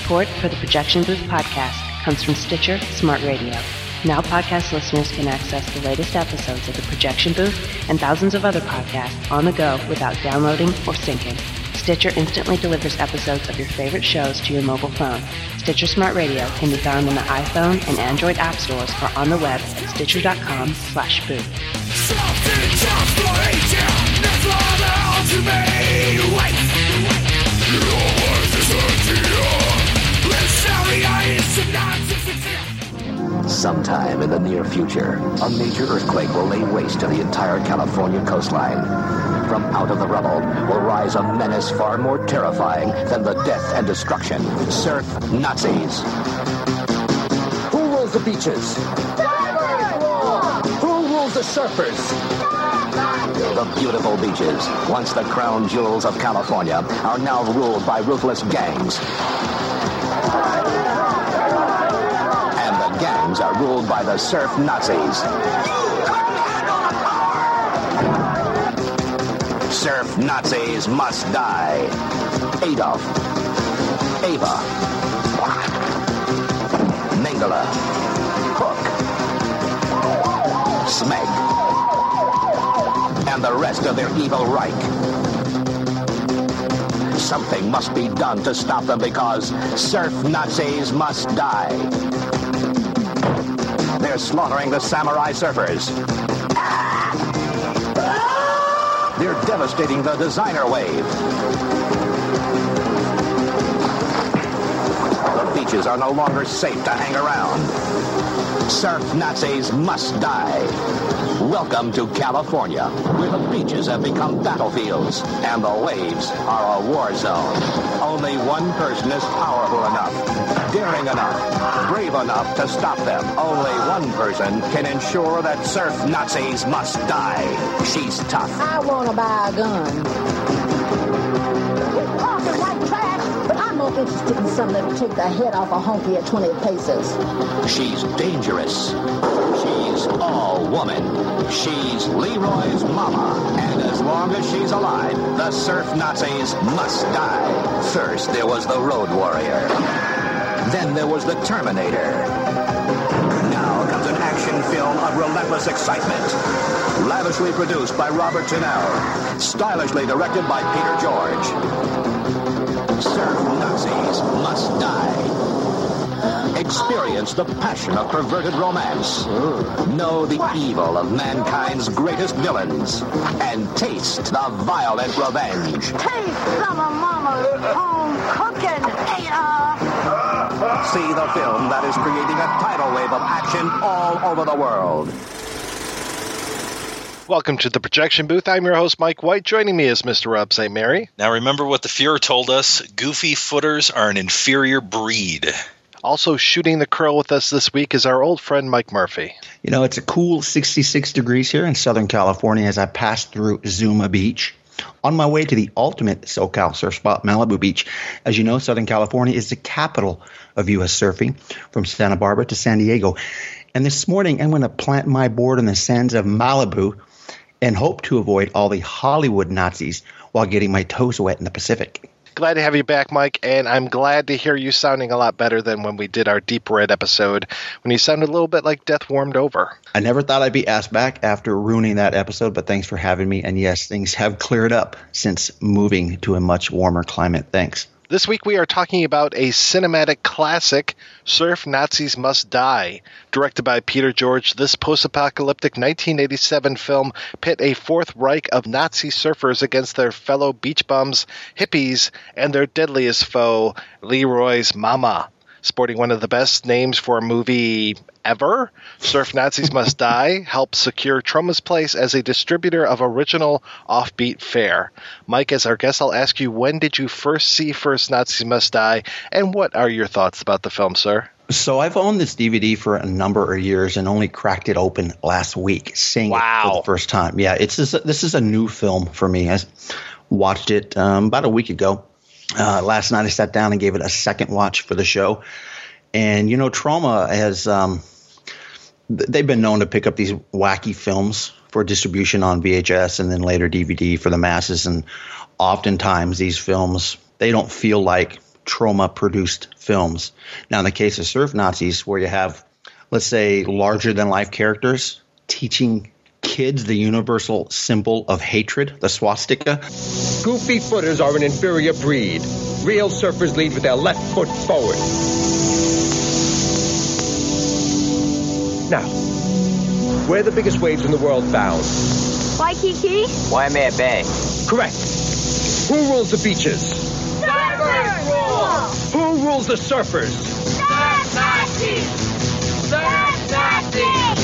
Support for the Projection Booth podcast comes from Stitcher Smart Radio. Now podcast listeners can access the latest episodes of the Projection Booth and thousands of other podcasts on the go without downloading or syncing. Stitcher instantly delivers episodes of your favorite shows to your mobile phone. Stitcher Smart Radio can be found in the iPhone and Android app stores or on the web at stitcher.com/booth. Sometime in the near future, a major earthquake will lay waste to the entire California coastline. From out of the rubble will rise a menace far more terrifying than the death and destruction. Surf Nazis. Who rules the beaches? Who rules the surfers? The beautiful beaches, once the crown jewels of California, are now ruled by ruthless gangs. And the gangs are ruled by the Surf Nazis. Surf Nazis must die. Adolf. Ava. Mengele. Hook. Smeg. And the rest of their evil Reich. Something must be done to stop them because Surf Nazis must die. They're slaughtering the samurai surfers. They're devastating the designer wave. The beaches are no longer safe to hang around. Surf Nazis must die. Welcome to California, where the beaches have become battlefields and the waves are a war zone. Only one person is powerful enough, daring enough, brave enough to stop them. Only one person can ensure that Surf Nazis must die. She's tough. I want to buy a gun. We're talking like trash, but I'm more interested in something that'll take the head off a honky at 20 pesos. She's dangerous. She's all woman. She's Leroy's mama. And as long as she's alive, the Surf Nazis must die. First, there was the Road Warrior. Then there was the Terminator. Now comes an action film of relentless excitement. Lavishly produced by Robert Janelle. Stylishly directed by Peter George. Surf Nazis must die. Experience the passion of perverted romance. Know the evil of mankind's greatest villains. And taste the violent revenge. Taste some of Mama's home cooking, Ada. See the film that is creating a tidal wave of action all over the world. Welcome to the Projection Booth. I'm your host, Mike White. Joining me is Mr. Rob St. Mary. Now remember what the Fuhrer told us. Goofy footers are an inferior breed. Also shooting the curl with us this week is our old friend Mike Murphy. You know, it's a cool 66 degrees here in Southern California as I pass through Zuma Beach on my way to the ultimate SoCal surf spot, Malibu Beach. As you know, Southern California is the capital of U.S. surfing, from Santa Barbara to San Diego. And this morning, I'm going to plant my board on the sands of Malibu and hope to avoid all the Hollywood Nazis while getting my toes wet in the Pacific. Glad to have you back, Mike, and I'm glad to hear you sounding a lot better than when we did our Deep Red episode, when you sounded a little bit like death warmed over. I never thought I'd be asked back after ruining that episode, but thanks for having me. And yes, things have cleared up since moving to a much warmer climate. Thanks. This week we are talking about a cinematic classic, Surf Nazis Must Die. Directed by Peter George, this post-apocalyptic 1987 film pit a Fourth Reich of Nazi surfers against their fellow beach bums, hippies, and their deadliest foe, Leroy's mama. Sporting one of the best names for a movie ever, Surf Nazis Must Die helped secure Troma's place as a distributor of original offbeat fare. Mike, as our guest, I'll ask you, when did you first see Surf Nazis Must Die, and what are your thoughts about the film, sir? So I've owned this DVD for a number of years and only cracked it open last week, seeing it for the first time. Yeah, this is a new film for me. I watched it about a week ago. Last night I sat down and gave it a second watch for the show. And, you know, Troma has they've been known to pick up these wacky films for distribution on VHS and then later DVD for the masses. And oftentimes these films, they don't feel like trauma-produced films. Now, in the case of Surf Nazis, where you have, let's say, larger-than-life characters teaching kids the universal symbol of hatred, the swastika. Goofy footers are an inferior breed. Real surfers lead with their left foot forward. Now, where are the biggest waves in the world found? Waikiki? Waimea Bay. Correct. Who rules the beaches? Surfers rule! Who rules the surfers? Surf Nazis! Surf Nazis!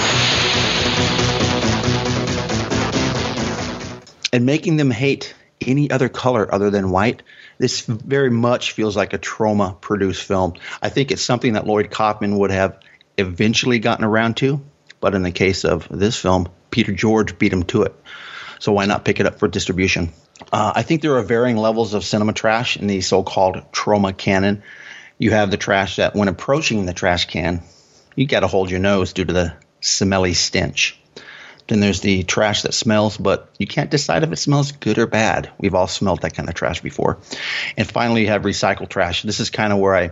And making them hate any other color other than white, this very much feels like a trauma-produced film. I think it's something that Lloyd Kaufman would have eventually gotten around to, but in the case of this film, Peter George beat him to it. So why not pick it up for distribution? I think there are varying levels of cinema trash in the so-called trauma canon. You have the trash that, when approaching the trash can, you got to hold your nose due to the smelly stench. Then there's the trash that smells, but you can't decide if it smells good or bad. We've all smelled that kind of trash before. And finally, you have recycled trash. This is kind of where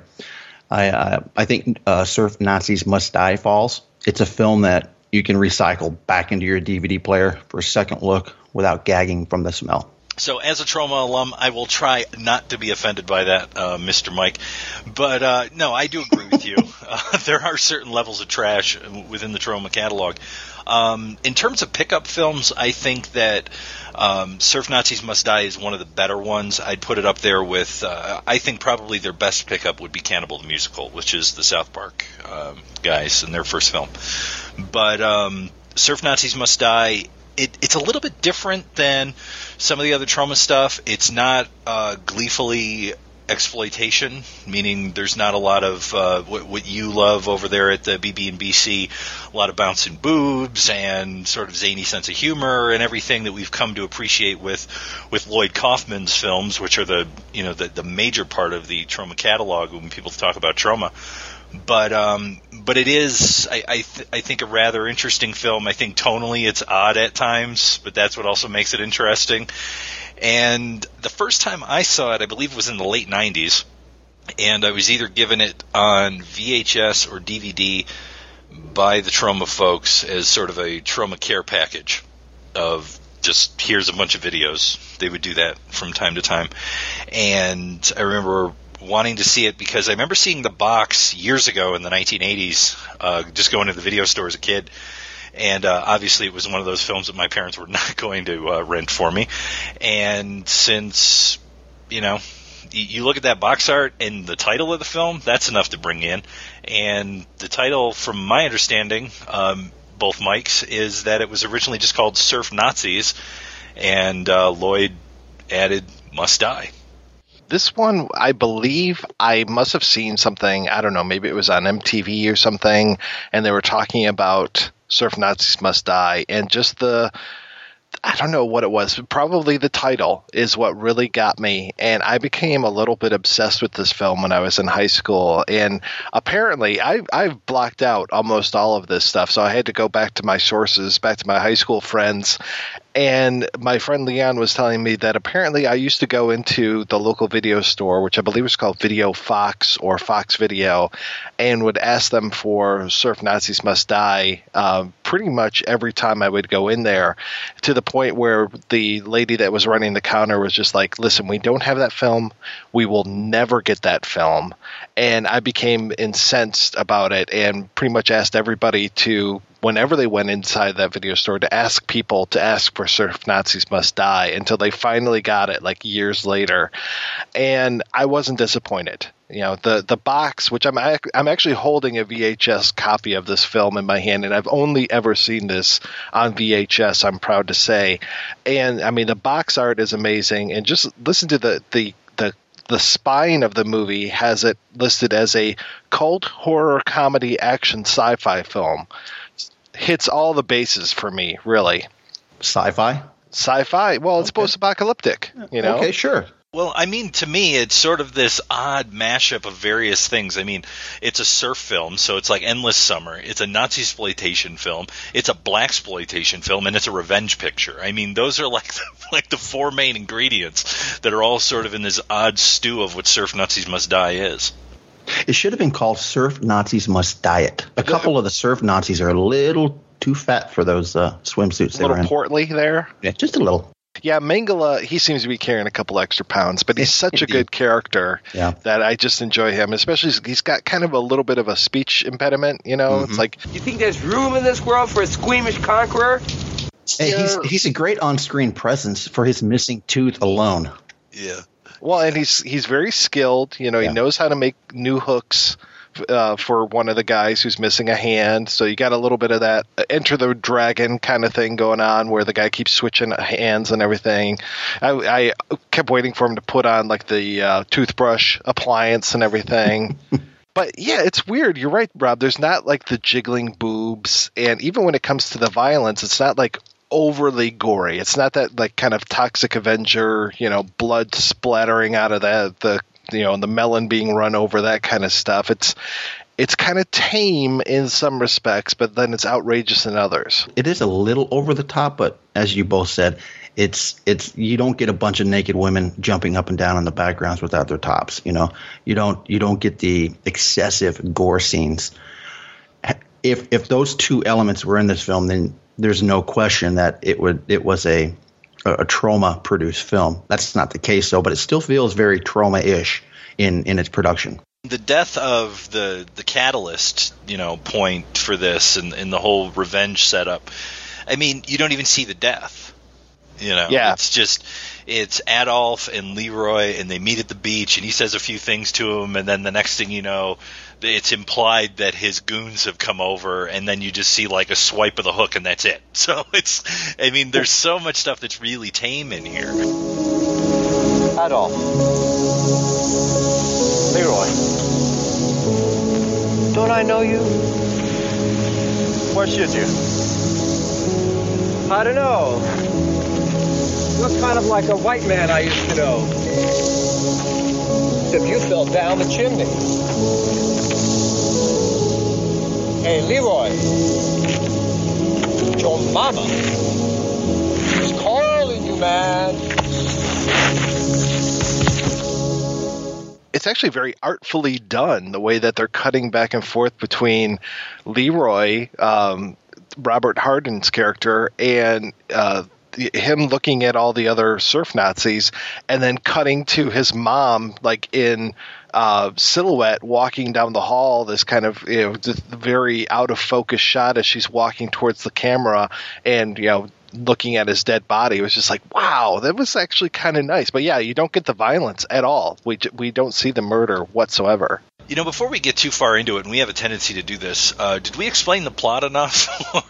I think Surf Nazis Must Die falls. It's a film that you can recycle back into your DVD player for a second look without gagging from the smell. So as a trauma alum, I will try not to be offended by that, Mr. Mike. But no, I do agree with you. There are certain levels of trash within the trauma catalog. In terms of pickup films, I think that Surf Nazis Must Die is one of the better ones. I'd put it up there with, I think probably their best pickup would be Cannibal the Musical, which is the South Park guys in their first film. But Surf Nazis Must Die, it's a little bit different than some of the other trauma stuff. It's not gleefully exploitation, meaning there's not a lot of what you love over there at the BB&BC, a lot of bouncing boobs and sort of zany sense of humor and everything that we've come to appreciate with Lloyd Kaufman's films, which are the major part of the trauma catalog when people talk about trauma. But it is, I think, a rather interesting film. I think tonally it's odd at times, but that's what also makes it interesting. And the first time I saw it, I believe it was in the late 90s, and I was either given it on VHS or DVD by the trauma folks as sort of a trauma care package of just, here's a bunch of videos. They would do that from time to time. And I remember wanting to see it because I remember seeing the box years ago in the 1980s, just going to the video store as a kid. And obviously it was one of those films that my parents were not going to rent for me. And since, you look at that box art and the title of the film, that's enough to bring in. And the title, from my understanding, both Mike's, is that it was originally just called Surf Nazis, and Lloyd added Must Die. This one, I believe I must have seen something, I don't know, maybe it was on MTV or something, and they were talking about Surf Nazis Must Die, and just I don't know what it was, but probably the title is what really got me, and I became a little bit obsessed with this film when I was in high school, and apparently I've blocked out almost all of this stuff, so I had to go back to my sources, back to my high school friends, and my friend Leon was telling me that apparently I used to go into the local video store, which I believe was called Video Fox or Fox Video, and would ask them for Surf Nazis Must Die pretty much every time I would go in there, to the point where the lady that was running the counter was just like, listen, we don't have that film. We will never get that film. And I became incensed about it and pretty much asked everybody to, whenever they went inside that video store, to ask people to ask for Surf Nazis Must Die, until they finally got it like years later. And I wasn't disappointed. The box, which I'm actually holding a VHS copy of this film in my hand, and I've only ever seen this on VHS, I'm proud to say. And I mean, the box art is amazing, and just listen to the spine of the movie has it listed as a cult horror comedy action sci-fi film. Hits all the bases for me, really. Sci-fi? Sci-fi. Well, it's post-apocalyptic, Okay, sure. Well, I mean, to me, it's sort of this odd mashup of various things. I mean, it's a surf film, so it's like Endless Summer. It's a Nazi-sploitation film. It's a blaxploitation film, and it's a revenge picture. I mean, those are like the four main ingredients that are all sort of in this odd stew of what Surf Nazis Must Die is. It should have been called Surf Nazis Must Diet. A couple of the Surf Nazis are a little too fat for those swimsuits they were in. A little portly there? Yeah, just a little. Yeah, Mengele, he seems to be carrying a couple extra pounds, but he's such a good character that I just enjoy him. Especially, he's got kind of a little bit of a speech impediment, you know? It's like... You think there's room in this world for a squeamish conqueror? Hey, he's a great on-screen presence for his missing tooth alone. Yeah. Well, and he's very skilled. You know, he knows how to make new hooks for one of the guys who's missing a hand. So you got a little bit of that Enter the Dragon kind of thing going on where the guy keeps switching hands and everything. I kept waiting for him to put on like the toothbrush appliance and everything. But yeah, it's weird. You're right, Rob. There's not like the jiggling boobs. And even when it comes to the violence, it's not like overly gory. It's not that like kind of Toxic Avenger, you know, blood splattering out of the melon being run over, that kind of stuff. It's kind of tame in some respects, but then it's outrageous in others. It is a little over the top, but as you both said, it's you don't get a bunch of naked women jumping up and down in the backgrounds without their tops. You know, you don't get the excessive gore scenes. If those two elements were in this film, then there's no question that it was a trauma-produced film. That's not the case, though, but it still feels very trauma-ish in its production. The death of the catalyst, you know, point for this and the whole revenge setup, I mean, you don't even see the death. You know, it's Adolf and Leroy, and they meet at the beach, and he says a few things to him, and then the next thing you know, it's implied that his goons have come over, and then you just see like a swipe of the hook, and that's it. So there's so much stuff that's really tame in here. Adolf. Leroy. Don't I know you? Why should you? I don't know. You look kind of like a white man I used to know. Except you fell down the chimney. Hey, Leroy. Your mama is calling you, man. It's actually very artfully done, the way that they're cutting back and forth between Leroy, Robert Hardin's character, and him looking at all the other surf Nazis, and then cutting to his mom, like in silhouette, walking down the hall. This kind of just very out of focus shot as she's walking towards the camera, and looking at his dead body. It was just like, wow, that was actually kind of nice. But yeah, you don't get the violence at all. We don't see the murder whatsoever. Before we get too far into it, and we have a tendency to do this, did we explain the plot enough?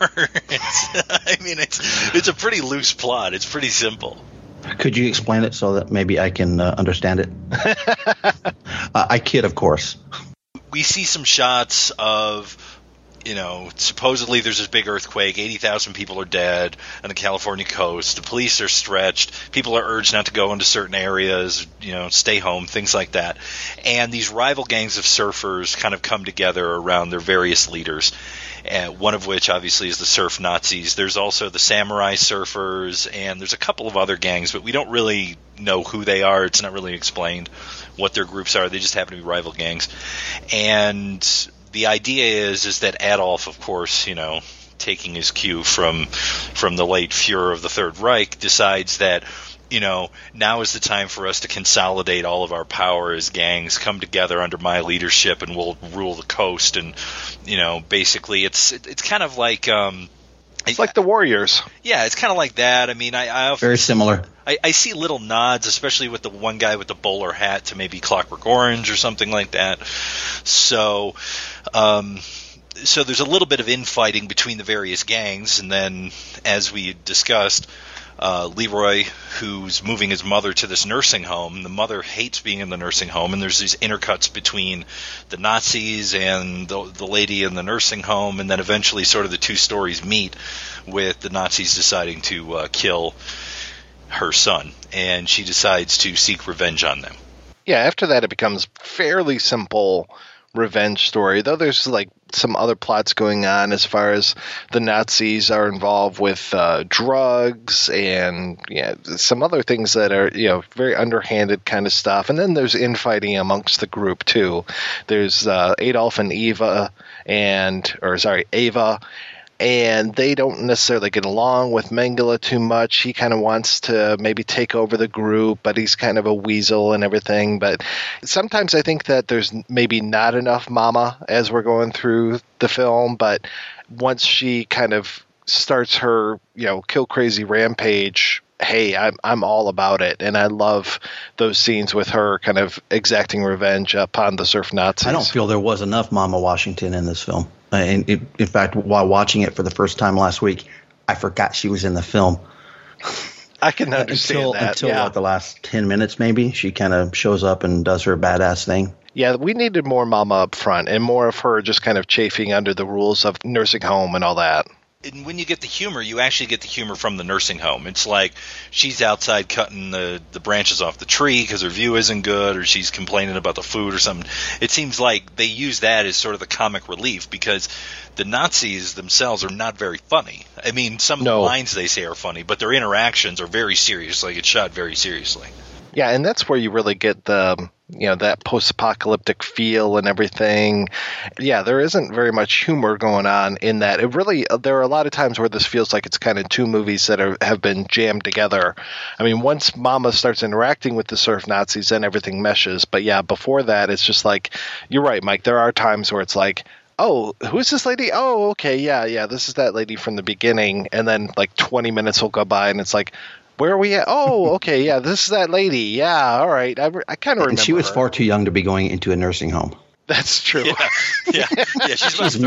It's a pretty loose plot. It's pretty simple. Could you explain it so that maybe I can understand it? I kid, of course. We see some shots of, supposedly there's this big earthquake, 80,000 people are dead on the California coast, the police are stretched, people are urged not to go into certain areas, stay home, things like that. And these rival gangs of surfers kind of come together around their various leaders, one of which obviously is the Surf Nazis. There's also the Samurai Surfers, and there's a couple of other gangs, but we don't really know who they are. It's not really explained what their groups are. They just happen to be rival gangs. And the idea is that Adolf, of course, taking his cue from the late Fuhrer of the Third Reich, decides that, now is the time for us to consolidate all of our power as gangs, come together under my leadership, and we'll rule the coast. And, basically it's kind of like it's like the Warriors. Yeah, it's kind of like that. I mean, I often, very similar. I see little nods, especially with the one guy with the bowler hat, to maybe Clockwork Orange or something like that. So there's a little bit of infighting between the various gangs, and then, as we discussed, Leroy, who's moving his mother to this nursing home, the mother hates being in the nursing home, and there's these intercuts between the Nazis and the lady in the nursing home, and then eventually sort of the two stories meet with the Nazis deciding to kill her son, and she decides to seek revenge on them. Yeah, after that it becomes fairly simple revenge story, though there's like some other plots going on as far as the Nazis are involved with drugs and some other things that are very underhanded kind of stuff. And then there's infighting amongst the group too. There's Adolf and Ava, and they don't necessarily get along with Mengele too much. He kind of wants to maybe take over the group, but he's kind of a weasel and everything. But sometimes I think that there's maybe not enough Mama as we're going through the film. But once she kind of starts her, kill crazy rampage, hey, I'm all about it. And I love those scenes with her kind of exacting revenge upon the surf Nazis. I don't feel there was enough Mama Washington in this film. In fact, while watching it for the first time last week, I forgot she was in the film. I can understand until the last 10 minutes, maybe. She kind of shows up and does her badass thing. Yeah, we needed more Mama up front and more of her just kind of chafing under the rules of nursing home and all that. And when you get the humor, you actually get the humor from the nursing home. It's like she's outside cutting the branches off the tree because her view isn't good, or she's complaining about the food or something. It seems like they use that as sort of the comic relief because the Nazis themselves are not very funny. I mean, some of the lines they say are funny, but their interactions are very serious. Like, it's shot very seriously. Yeah, and that's where you really get the that post-apocalyptic feel and everything. Yeah, there isn't very much humor going on in that. There are a lot of times where this feels like it's kind of two movies that have been jammed together. I mean, once Mama starts interacting with the surf Nazis, then everything meshes. But yeah, before that, it's just like, you're right, Mike, there are times where it's like, oh, who's this lady? Oh, okay, yeah, this is that lady from the beginning. And then like 20 minutes will go by and it's like, where are we at? Oh, okay, yeah, this is that lady. Yeah, all right. I kind of remember. And she was far too young to be going into a nursing home. That's true. Yeah, she's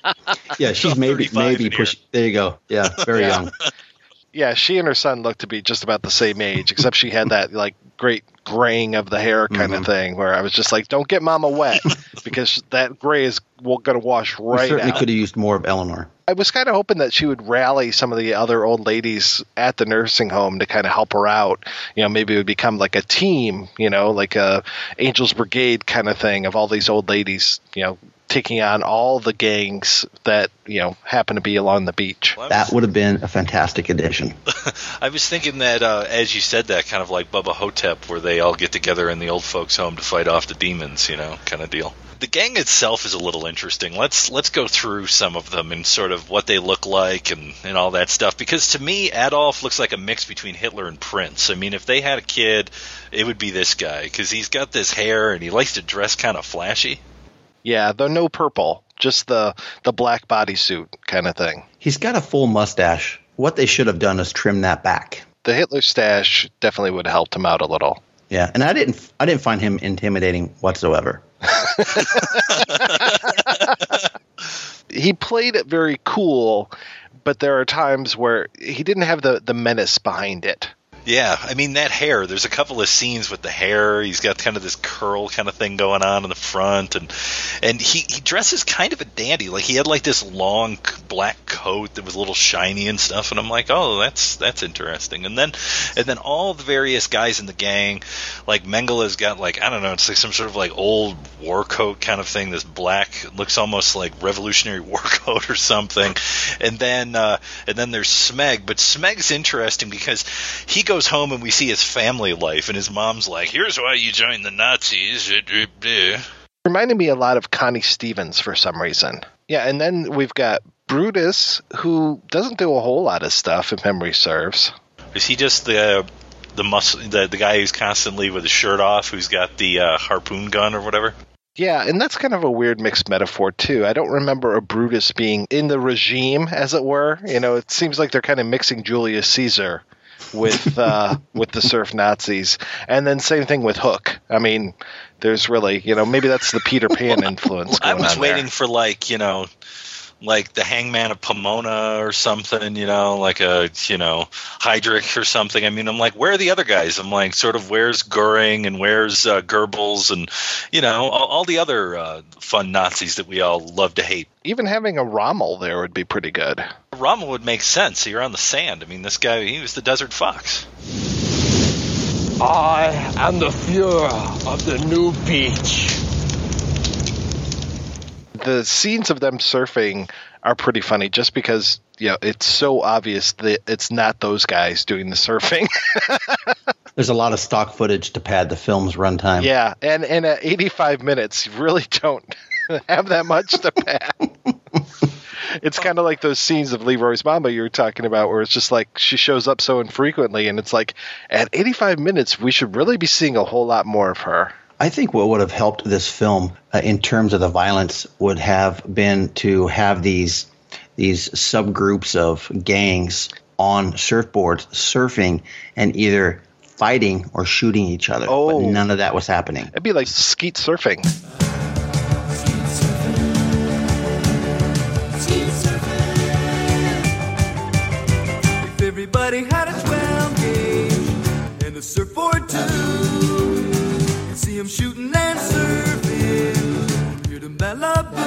maybe push. There you go. Yeah, very young. Yeah, she and her son looked to be just about the same age, except she had that like great graying of the hair kind of thing, where I was just like, don't get Mama wet because that gray is going to wash right out. We certainly could have used more of Eleanor. I was kind of hoping that she would rally some of the other old ladies at the nursing home to kind of help her out. Maybe it would become like a team, like a Angels Brigade kind of thing of all these old ladies, taking on all the gangs that, happen to be along the beach. Well, that would have been a fantastic addition. I was thinking that, as you said that, kind of like Bubba Hotep, where they all get together in the old folks' home to fight off the demons, kind of deal. The gang itself is a little interesting. Let's go through some of them and sort of what they look like and all that stuff. Because to me, Adolf looks like a mix between Hitler and Prince. I mean, if they had a kid, it would be this guy. Because he's got this hair and he likes to dress kind of flashy. Yeah, though no purple, just the black bodysuit kind of thing. He's got a full mustache. What they should have done is trim that back. The Hitler stash definitely would have helped him out a little. Yeah, and I didn't find him intimidating whatsoever. He played it very cool, but there are times where he didn't have the menace behind it. Yeah, I mean, that hair, there's a couple of scenes with the hair. He's got kind of this curl kind of thing going on in the front, and he dresses kind of a dandy. Like, he had like this long black coat that was a little shiny and stuff, and I'm like, oh, that's interesting. And then all the various guys in the gang, like Mengele's got like, I don't know, it's like some sort of like old war coat kind of thing, this black, looks almost like Revolutionary War coat or something. And then there's Smeg, but Smeg's interesting because he goes home and we see his family life, and his mom's like, here's why you joined the Nazis. Reminded me a lot of Connie Stevens for some reason. Yeah, and then we've got Brutus, who doesn't do a whole lot of stuff, if memory serves. Is he just the guy who's constantly with his shirt off, who's got the harpoon gun or whatever? Yeah, and that's kind of a weird mixed metaphor, too. I don't remember a Brutus being in the regime, as it were. It seems like they're kind of mixing Julius Caesar with the surf Nazis. And then same thing with Hook. I mean, there's really, maybe that's the Peter Pan influence going on there. I was waiting for like the Hangman of Pomona or something, like a, Heydrich or something. I mean, I'm like, where are the other guys? I'm like, sort of, where's Goering and where's Goebbels and, all the other fun Nazis that we all love to hate. Even having a Rommel there would be pretty good. Rommel would make sense. You're on the sand. I mean, this guy, he was the Desert Fox. I am the Fuhrer of the new beach. The scenes of them surfing are pretty funny just because, it's so obvious that it's not those guys doing the surfing. There's a lot of stock footage to pad the film's runtime. Yeah, and at 85 minutes, you really don't have that much to pad. It's kind of like those scenes of Leroy's Mama you were talking about where it's just like she shows up so infrequently, and it's like at 85 minutes, we should really be seeing a whole lot more of her. I think what would have helped this film in terms of the violence would have been to have these subgroups of gangs on surfboards surfing and either fighting or shooting each other. Oh. But none of that was happening. It'd be like skeet surfing. If everybody had a 12 gauge and a surfboard too, you'd see them shooting and surfing, hear them Malibu,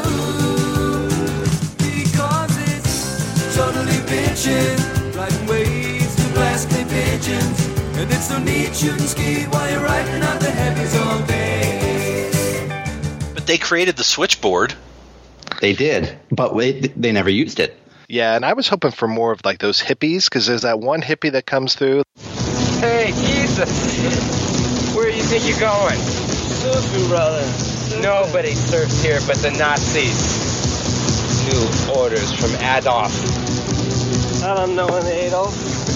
because it's totally bitchin', riding waves to glass clay pigeons, and it's no need shooting ski while you're riding on the heavies all day. But they created the switchboard. They did, but they never used it. Yeah, and I was hoping for more of like those hippies, because there's that one hippie that comes through. Hey, Jesus! Where do you think you're going? Surfing, brother. Nobody surfs here but the Nazis. New orders from Adolf. I don't know an Adolf.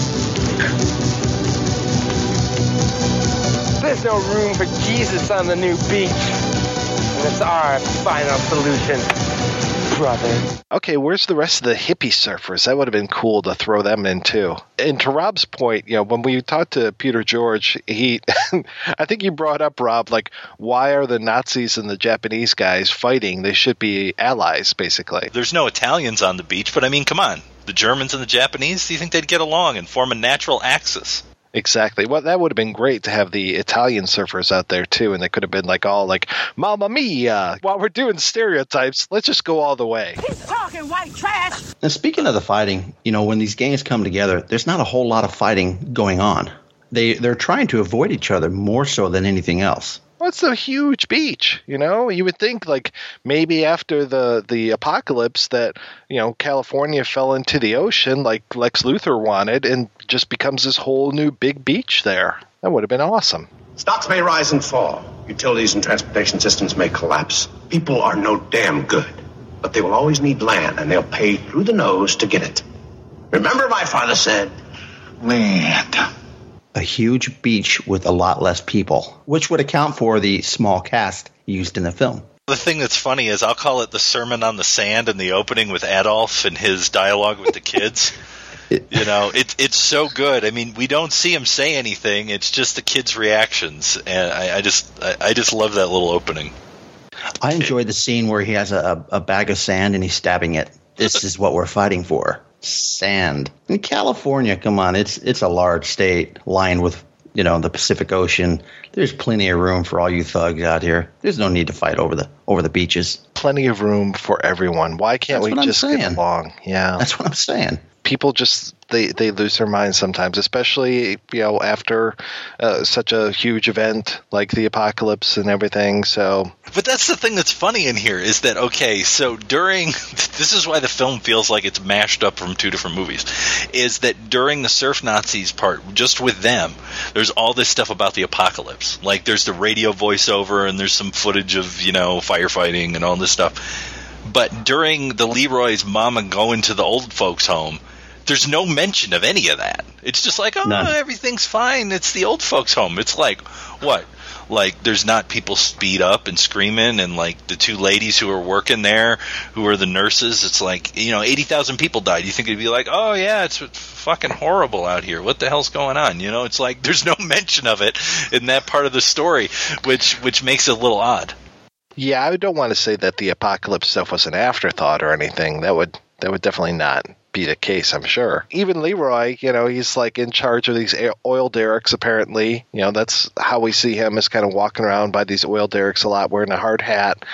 There's no room for Jesus on the new beach. And it's our final solution, brother. Okay, where's the rest of the hippie surfers? That would have been cool to throw them in too. And to Rob's point, when we talked to Peter George, I think you brought up, Rob, like, why are the Nazis and the Japanese guys fighting? They should be allies, basically. There's no Italians on the beach, but I mean, come on. The Germans and the Japanese, do you think they'd get along and form a natural axis? Exactly. Well, that would have been great to have the Italian surfers out there, too, and they could have been all like, Mamma Mia! While we're doing stereotypes, let's just go all the way. He's talking white trash! Now, speaking of the fighting, when these gangs come together, there's not a whole lot of fighting going on. They're trying to avoid each other more so than anything else. Well, it's a huge beach, You would think, maybe after the apocalypse that, California fell into the ocean like Lex Luthor wanted and just becomes this whole new big beach there. That would have been awesome. Stocks may rise and fall. Utilities and transportation systems may collapse. People are no damn good. But they will always need land, and they'll pay through the nose to get it. Remember my father said, land. A huge beach with a lot less people, which would account for the small cast used in the film. The thing that's funny is I'll call it the Sermon on the Sand in the opening with Adolf and his dialogue with the kids. It's so good. I mean, we don't see him say anything. It's just the kids' reactions, and I just love that little opening. I enjoyed the scene where he has a bag of sand and he's stabbing it. This is what we're fighting for. Sand. In California, come on, it's a large state lined with, the Pacific Ocean. There's plenty of room for all you thugs out here. There's no need to fight over the beaches. Plenty of room for everyone. Why can't we just get along? Yeah. That's what I'm saying. People just they lose their minds sometimes, especially after such a huge event like the apocalypse and everything. So, but that's the thing that's funny in here is that so during this is why the film feels like it's mashed up from two different movies, is that during the surf Nazis part, just with them, there's all this stuff about the apocalypse. Like there's the radio voiceover and there's some footage of firefighting and all this stuff. But during the Leroy's Mama going to the old folks' home, there's no mention of any of that. It's just like, None. Everything's fine. It's the old folks' home. It's like, what? Like, there's not people speed up and screaming, and like the two ladies who are working there, who are the nurses. It's like, 80,000 people died. You think it'd be like, oh yeah, it's fucking horrible out here. What the hell's going on? It's like there's no mention of it in that part of the story, which makes it a little odd. Yeah, I don't want to say that the apocalypse stuff was an afterthought or anything. That would definitely not be the case, I'm sure. Even Leroy, he's like in charge of these oil derricks, apparently. That's how we see him, as kind of walking around by these oil derricks a lot, wearing a hard hat.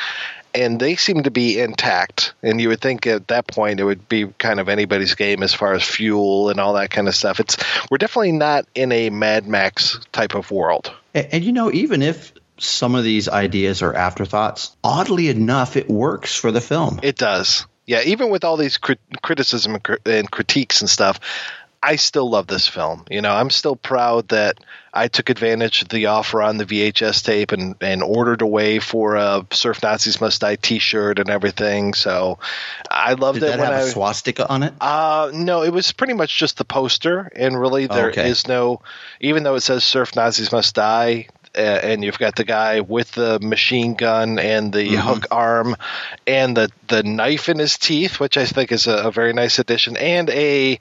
and they seem to be intact. And you would think at that point it would be kind of anybody's game as far as fuel and all that kind of stuff. We're definitely not in a Mad Max type of world. And even if some of these ideas are afterthoughts, oddly enough, it works for the film. It does. Yeah, even with all these criticism and critiques and stuff, I still love this film. I'm still proud that I took advantage of the offer on the VHS tape and ordered away for a Surf Nazis Must Die t-shirt and everything. So I loved it. Did that have a swastika on it? No, it was pretty much just the poster. And really there is no, even though it says Surf Nazis Must Die, and you've got the guy with the machine gun and the hook arm and the knife in his teeth, which I think is a very nice addition, and a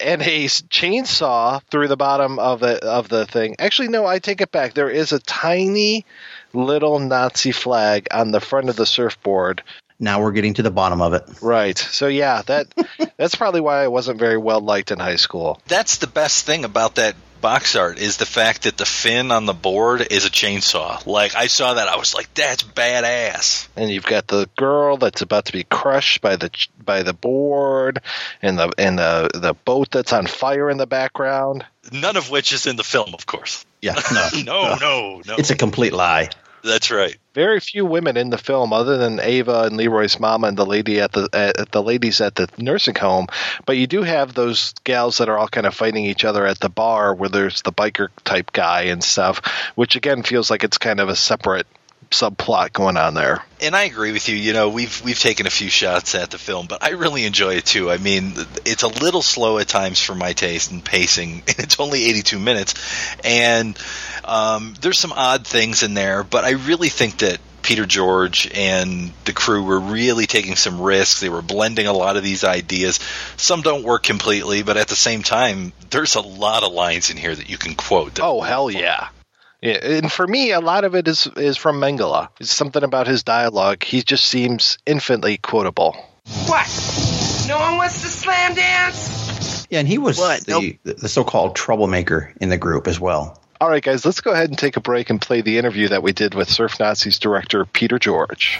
chainsaw through the bottom of the thing. Actually, no, I take it back. There is a tiny little Nazi flag on the front of the surfboard. Now we're getting to the bottom of it. Right. So, yeah, that's probably why I wasn't very well liked in high school. That's the best thing about that box art is the fact that the fin on the board is a chainsaw. Like, I saw that, I was like, that's badass. And you've got the girl that's about to be crushed by the board, and the boat that's on fire in the background. None of which is in the film, of course. Yeah, no. It's a complete lie. That's right. Very few women in the film, other than Ava and Leroy's mama and the lady the ladies at the nursing home. But you do have those gals that are all kind of fighting each other at the bar, where there's the biker type guy and stuff, which again feels like it's kind of a separate subplot going on there. And I agree with you. We've taken a few shots at the film, but I really enjoy it too. I mean, it's a little slow at times for my taste in pacing. It's only 82 minutes, and there's some odd things in there, but I really think that Peter George and the crew were really taking some risks. They were blending a lot of these ideas. Some don't work completely, but at the same time, there's a lot of lines in here that you can quote. Oh, hell yeah. Yeah, and for me, a lot of it is from Mengele. It's something about his dialogue. He just seems infinitely quotable. What? No one wants to slam dance? Yeah, and he was the so-called troublemaker in the group as well. All right, guys, let's go ahead and take a break and play the interview that we did with Surf Nazis director Peter George.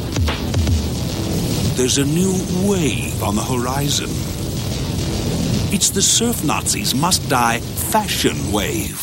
There's a new wave on the horizon. It's the Surf Nazis Must Die fashion wave.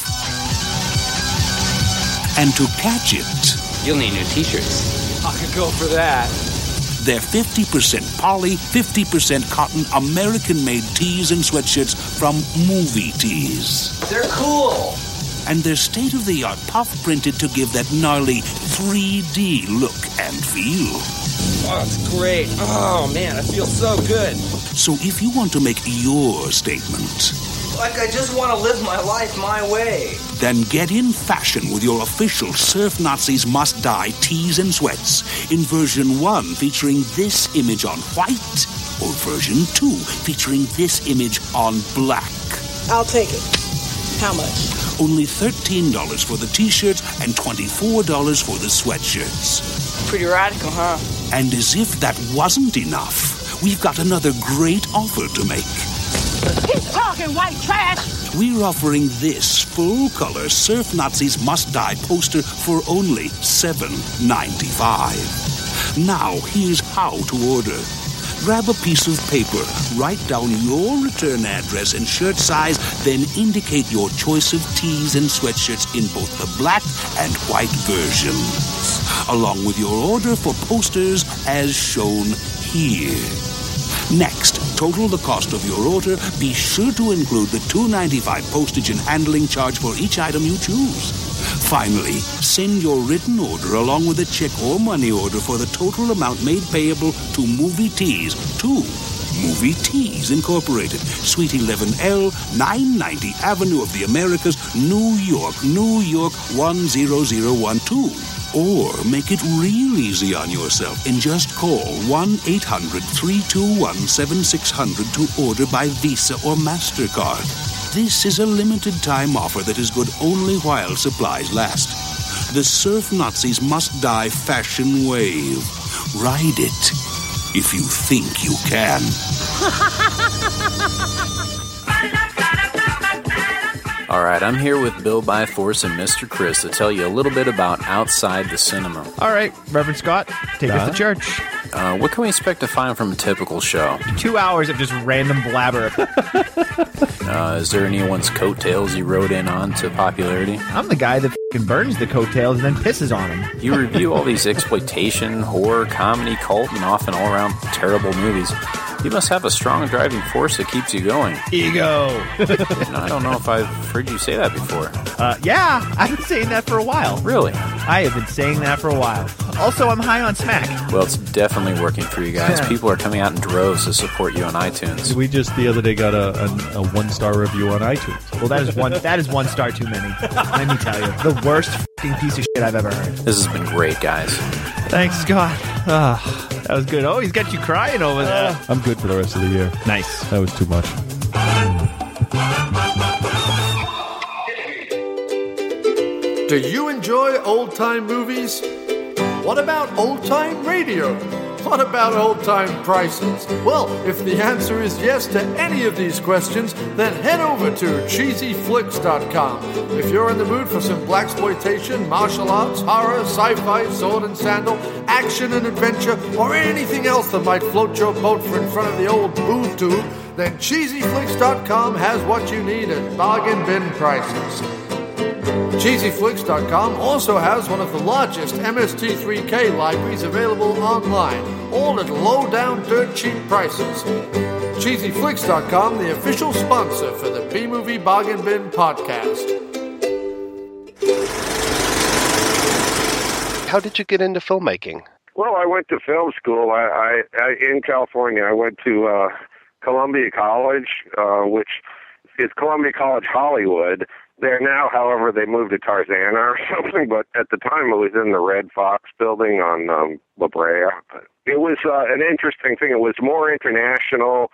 And to catch it, you'll need new t-shirts. I could go for that. They're 50% poly, 50% cotton, American-made tees and sweatshirts from Movie Tees. They're cool. And they're state-of-the-art puff-printed to give that gnarly 3D look and feel. Oh, it's great. Oh, man, I feel so good. So if you want to make your statement... like I just want to live my life my way. Then get in fashion with your official Surf Nazis Must Die tees and sweats in version 1 featuring this image on white, or version 2 featuring this image on black. I'll take it. How much? Only $13 for the t-shirts and $24 for the sweatshirts. Pretty radical, huh? And as if that wasn't enough, we've got another great offer to make. He's talking white trash! We're offering this full-color Surf Nazis Must Die poster for only $7.95. Now, here's how to order. Grab a piece of paper, write down your return address and shirt size, then indicate your choice of tees and sweatshirts in both the black and white versions, along with your order for posters as shown here. Next, total the cost of your order. Be sure to include the $2.95 postage and handling charge for each item you choose. Finally, send your written order along with a check or money order for the total amount made payable to Movie Tees, Movie Tees Incorporated, Suite 11L, 990 Avenue of the Americas, New York, 10012. Or make it real easy on yourself and just call 1-800-321-7600 to order by Visa or MasterCard. This is a limited time offer that is good only while supplies last. The Surf Nazis Must Die fashion wave. Ride it if you think you can. All right, I'm here with Bill Byforce and Mr. Chris to tell you a little bit about Outside the Cinema. All right, Reverend Scott, take us to church. What can we expect to find from a typical show? 2 hours of just random blabber. Is there anyone's coattails you rode in on to popularity? I'm the guy that f***ing burns the coattails and then pisses on them. You review all these exploitation, horror, comedy, cult, and often all-around terrible movies. You must have a strong driving force that keeps you going. Ego. I don't know if I've heard you say that before. Yeah, I've been saying that for a while. Really? I have been saying that for a while. Also, I'm high on smack. Well, it's definitely working for you guys. People are coming out in droves to support you on iTunes. We just the other day got a 1-star review on iTunes. Well, that is 1 star too many. Let me tell you, the worst f***ing piece of shit I've ever heard. This has been great, guys. Thanks, Scott. That was good. Oh, he's got you crying over there. I'm good for the rest of the year. Nice. That was too much. Do you enjoy old-time movies? What about old-time radio? What about old-time prices? Well, if the answer is yes to any of these questions, then head over to cheesyflix.com. If you're in the mood for some blaxploitation, martial arts, horror, sci-fi, sword and sandal, action and adventure, or anything else that might float your boat for in front of the old boob tube, then cheesyflix.com has what you need at bargain bin prices. CheesyFlix.com also has one of the largest MST3K libraries available online, all at low down dirt cheap prices. CheesyFlix.com, the official sponsor for the B-Movie Bargain Bin podcast. How did you get into filmmaking? Well, I went to film school. I in California. I went to Columbia College, which is Columbia College Hollywood. There now, however, they moved to Tarzana or something, but at the time it was in the Red Fox building on La Brea. It was an interesting thing. It was more international.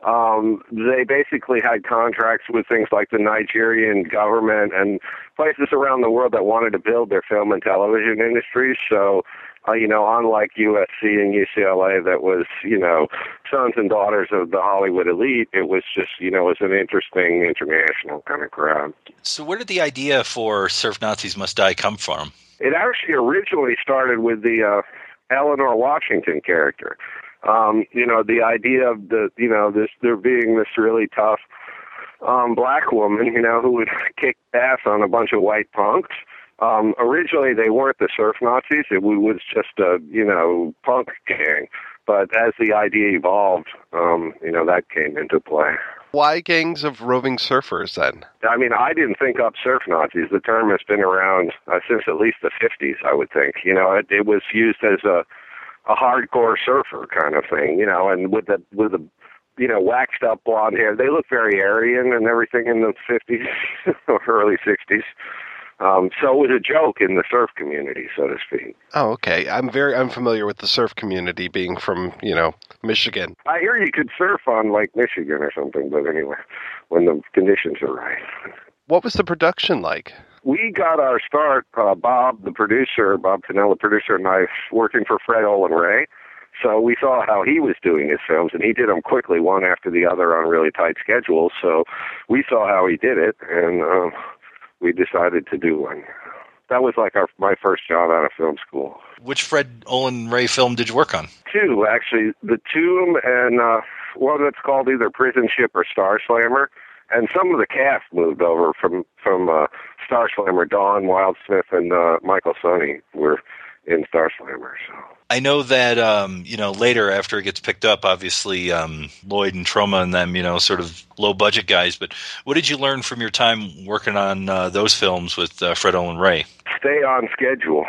They basically had contracts with things like the Nigerian government and places around the world that wanted to build their film and television industries. So, unlike USC and UCLA, that was, sons and daughters of the Hollywood elite, it was just, it was an interesting international kind of crowd. So where did the idea for Surf Nazis Must Die come from? It actually originally started with the Eleanor Washington character. The idea of there being this really tough black woman, who would kick ass on a bunch of white punks. Originally, they weren't the surf Nazis. It was just a, punk gang. But as the idea evolved, that came into play. Why gangs of roving surfers, then? I mean, I didn't think up surf Nazis. The term has been around since at least the 50s, I would think. It was used as a hardcore surfer kind of thing, and with the waxed up blonde hair. They look very Aryan and everything in the 50s or early 60s. So it was a joke in the surf community, so to speak. Oh, okay. I'm familiar with the surf community, being from, Michigan. I hear you could surf on Lake Michigan or something, but anyway, when the conditions are right. What was the production like? We got our start, Bob Pinella, the producer, and I, working for Fred Olin Ray. So we saw how he was doing his films, and he did them quickly, one after the other on really tight schedules. So we saw how he did it, and we decided to do one. That was like my first job out of film school. Which Fred Olin Ray film did you work on? 2, actually. The Tomb and one that's called either Prison Ship or Star Slammer. And some of the cast moved over from Star Slammer. Dawn Wildsmith and Michael Sonny were in Star Slammer. So. I know that, later after it gets picked up, obviously Lloyd and Troma and them, sort of low-budget guys. But what did you learn from your time working on those films with Fred Olin Ray? Stay on schedule.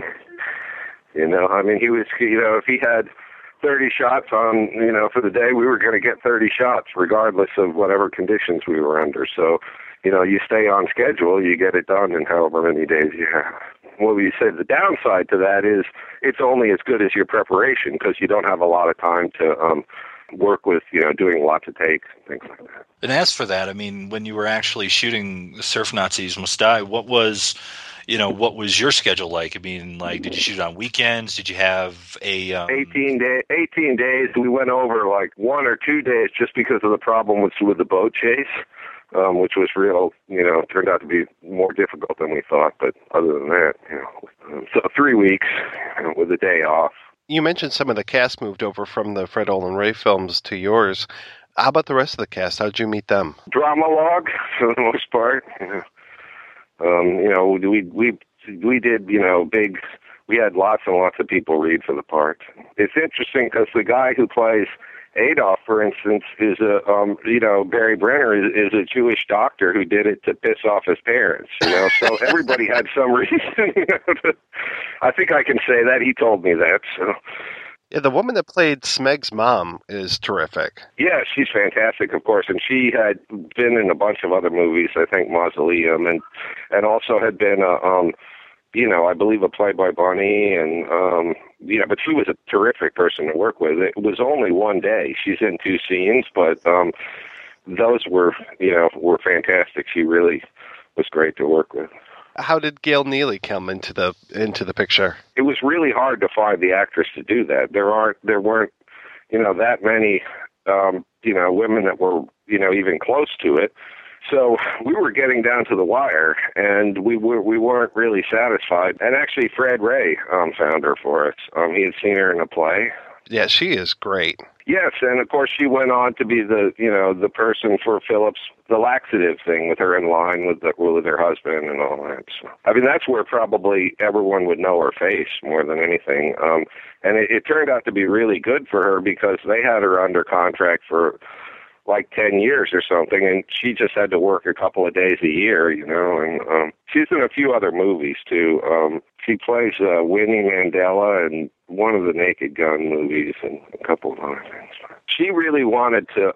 He was, if he had 30 shots on, for the day, we were going to get 30 shots regardless of whatever conditions we were under. So, you stay on schedule, you get it done in however many days you have. What we say the downside to that is it's only as good as your preparation because you don't have a lot of time to work with, doing lots of takes and things like that. And as for that, I mean, when you were actually shooting Surf Nazis Must Die, what was your schedule like? I mean, did you shoot on weekends? Did you have a 18 days? We went over 1 or 2 days just because of the problem with the boat chase. which was real, turned out to be more difficult than we thought. But other than that, so 3 weeks with a day off. You mentioned some of the cast moved over from the Fred Olen Ray films to yours. How about the rest of the cast? How'd you meet them? Drama log, for the most part. We did, big. We had lots and lots of people read for the part. It's interesting because the guy who plays Adolf, for instance, is Barry Brenner is a Jewish doctor who did it to piss off his parents. So everybody had some reason. I think I can say that. He told me that. So. Yeah, the woman that played Smeg's mom is terrific. Yeah, she's fantastic, of course, and she had been in a bunch of other movies. I think Mausoleum, and also had been I believe a Playboy Bunny, and but she was a terrific person to work with. It was only one day. She's in 2 scenes, but those were fantastic. She really was great to work with. How did Gail Neely come into the picture? It was really hard to find the actress to do that. There weren't that many women that were even close to it. So we were getting down to the wire, and we weren't really satisfied. And actually, Fred Ray found her for us. He had seen her in a play. Yeah, she is great. Yes, and of course she went on to be the person for Phillips, the laxative thing with her in line with her husband and all that. So, I mean, that's where probably everyone would know her face more than anything. And it turned out to be really good for her because they had her under contract for like 10 years or something, and she just had to work a couple of days a year, and she's in a few other movies too. She plays Winnie Mandela in one of the Naked Gun movies and a couple of other things. She really wanted to,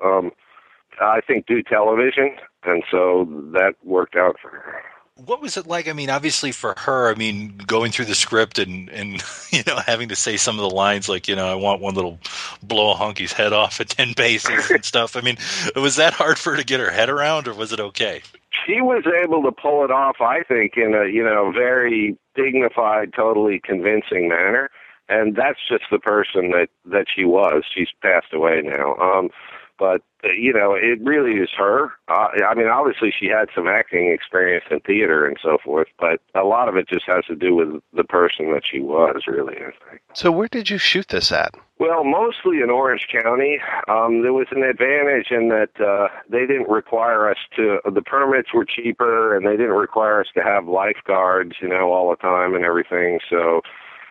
I think, do television, and so that worked out for her. What was it like? I mean, obviously for her, going through the script and having to say some of the lines like, I want one little blow a honky's head off at 10 paces and stuff. I mean, was that hard for her to get her head around, or was it okay? She was able to pull it off, I think, in a, very dignified, totally convincing manner. And that's just the person that she was. She's passed away now. But, it really is her. Obviously she had some acting experience in theater and so forth, but a lot of it just has to do with the person that she was, really, I think. So where did you shoot this at? Well, mostly in Orange County. There was an advantage in that they didn't require us the permits were cheaper, and they didn't require us to have lifeguards, all the time and everything. So,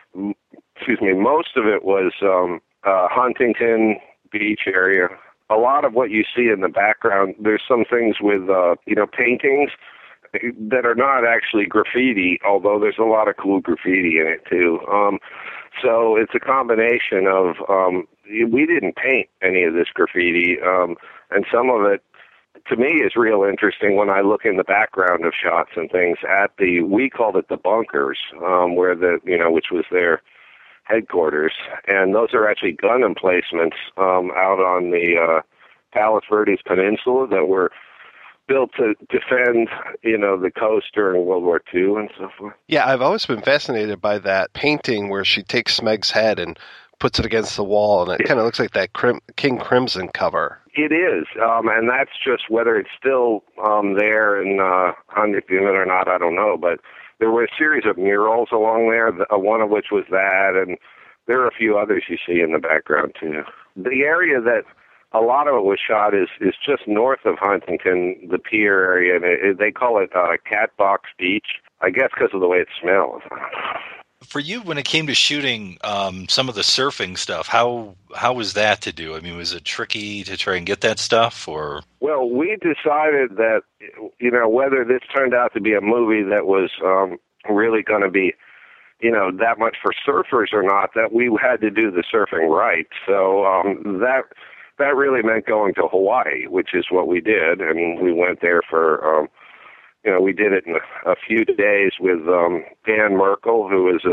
most of it was Huntington Beach area. A lot of what you see in the background, there's some things with, paintings that are not actually graffiti, although there's a lot of cool graffiti in it too. So it's a combination of, we didn't paint any of this graffiti, and some of it, to me, is real interesting when I look in the background of shots and things we called it the bunkers, where which was their headquarters, and those are actually gun emplacements out on the Palos Verdes Peninsula that were built to defend, the coast during World War II and so forth. Yeah, I've always been fascinated by that painting where she takes Smeg's head and puts it against the wall, and it kind of looks like that King Crimson cover. It is, and that's just whether it's still there in Huntington or not, I don't know, but there were a series of murals along there, one of which was that, and there are a few others you see in the background, too. The area that a lot of it was shot is just north of Huntington, the pier area, and they call it Catbox Beach, I guess because of the way it smells. For you, when it came to shooting some of the surfing stuff, how was that to do? I mean, was it tricky to try and get that stuff, or? Well, we decided that, whether this turned out to be a movie that was really going to be, that much for surfers or not, that we had to do the surfing right. So that really meant going to Hawaii, which is what we did, and we went there for. We did it in a few days with Dan Merkel, who is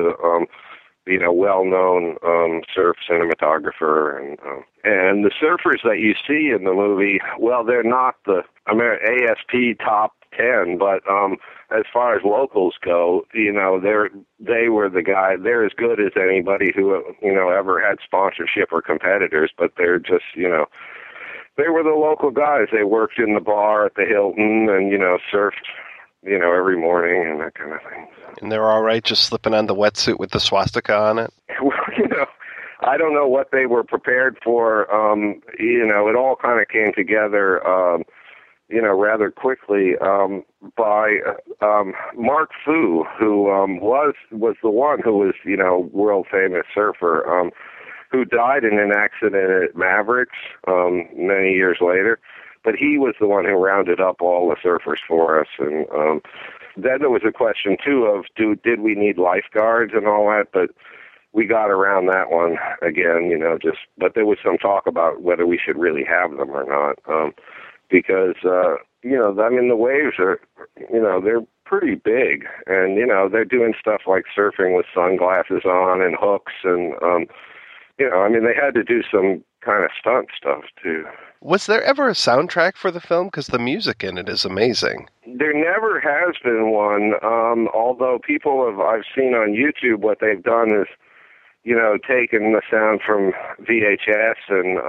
a well-known surf cinematographer, and the surfers that you see in the movie, well, they're not the ASP top 10, but as far as locals go, they were the guy. They're as good as anybody who ever had sponsorship or competitors, but they're just They were the local guys. They worked in the bar at the Hilton and, surfed, every morning and that kind of thing. And they're all right just slipping on the wetsuit with the swastika on it? Well, I don't know what they were prepared for. It all kind of came together, rather quickly by Mark Fu, who was the one who was, world famous surfer, who died in an accident at Mavericks many years later. But he was the one who rounded up all the surfers for us. And then there was a question, too, of did we need lifeguards and all that? But we got around that one again, but there was some talk about whether we should really have them or not. Because, the waves are, they're pretty big. And, they're doing stuff like surfing with sunglasses on and hooks. And, they had to do some kind of stunt stuff, too. Was there ever a soundtrack for the film? Because the music in it is amazing. There never has been one, although I've seen on YouTube what they've done is, taken the sound from VHS and,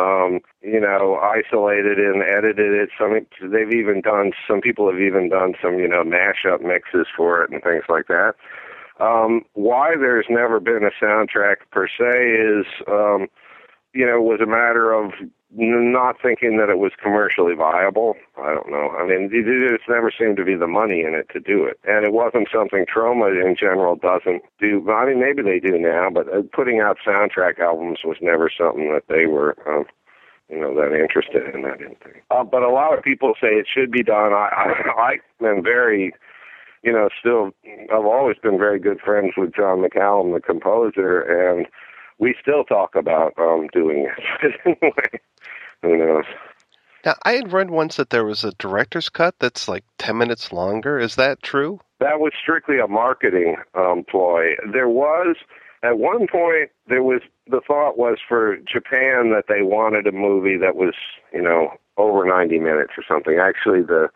isolated and edited it. Some people have even done some, mashup mixes for it and things like that. Why there's never been a soundtrack per se is, was a matter of not thinking that it was commercially viable. I don't know. There's never seemed to be the money in it to do it. And it wasn't something Troma in general doesn't do. Maybe they do now, but putting out soundtrack albums was never something that they were, that interested in, I didn't think. But a lot of people say it should be done. I am very, I've always been very good friends with John McCallum, the composer, and we still talk about doing it. Anyway, who knows? Now, I had read once that there was a director's cut that's like 10 minutes longer. Is that true? That was strictly a marketing ploy. There was, at one point, the thought was for Japan that they wanted a movie that was, over 90 minutes or something. Actually, the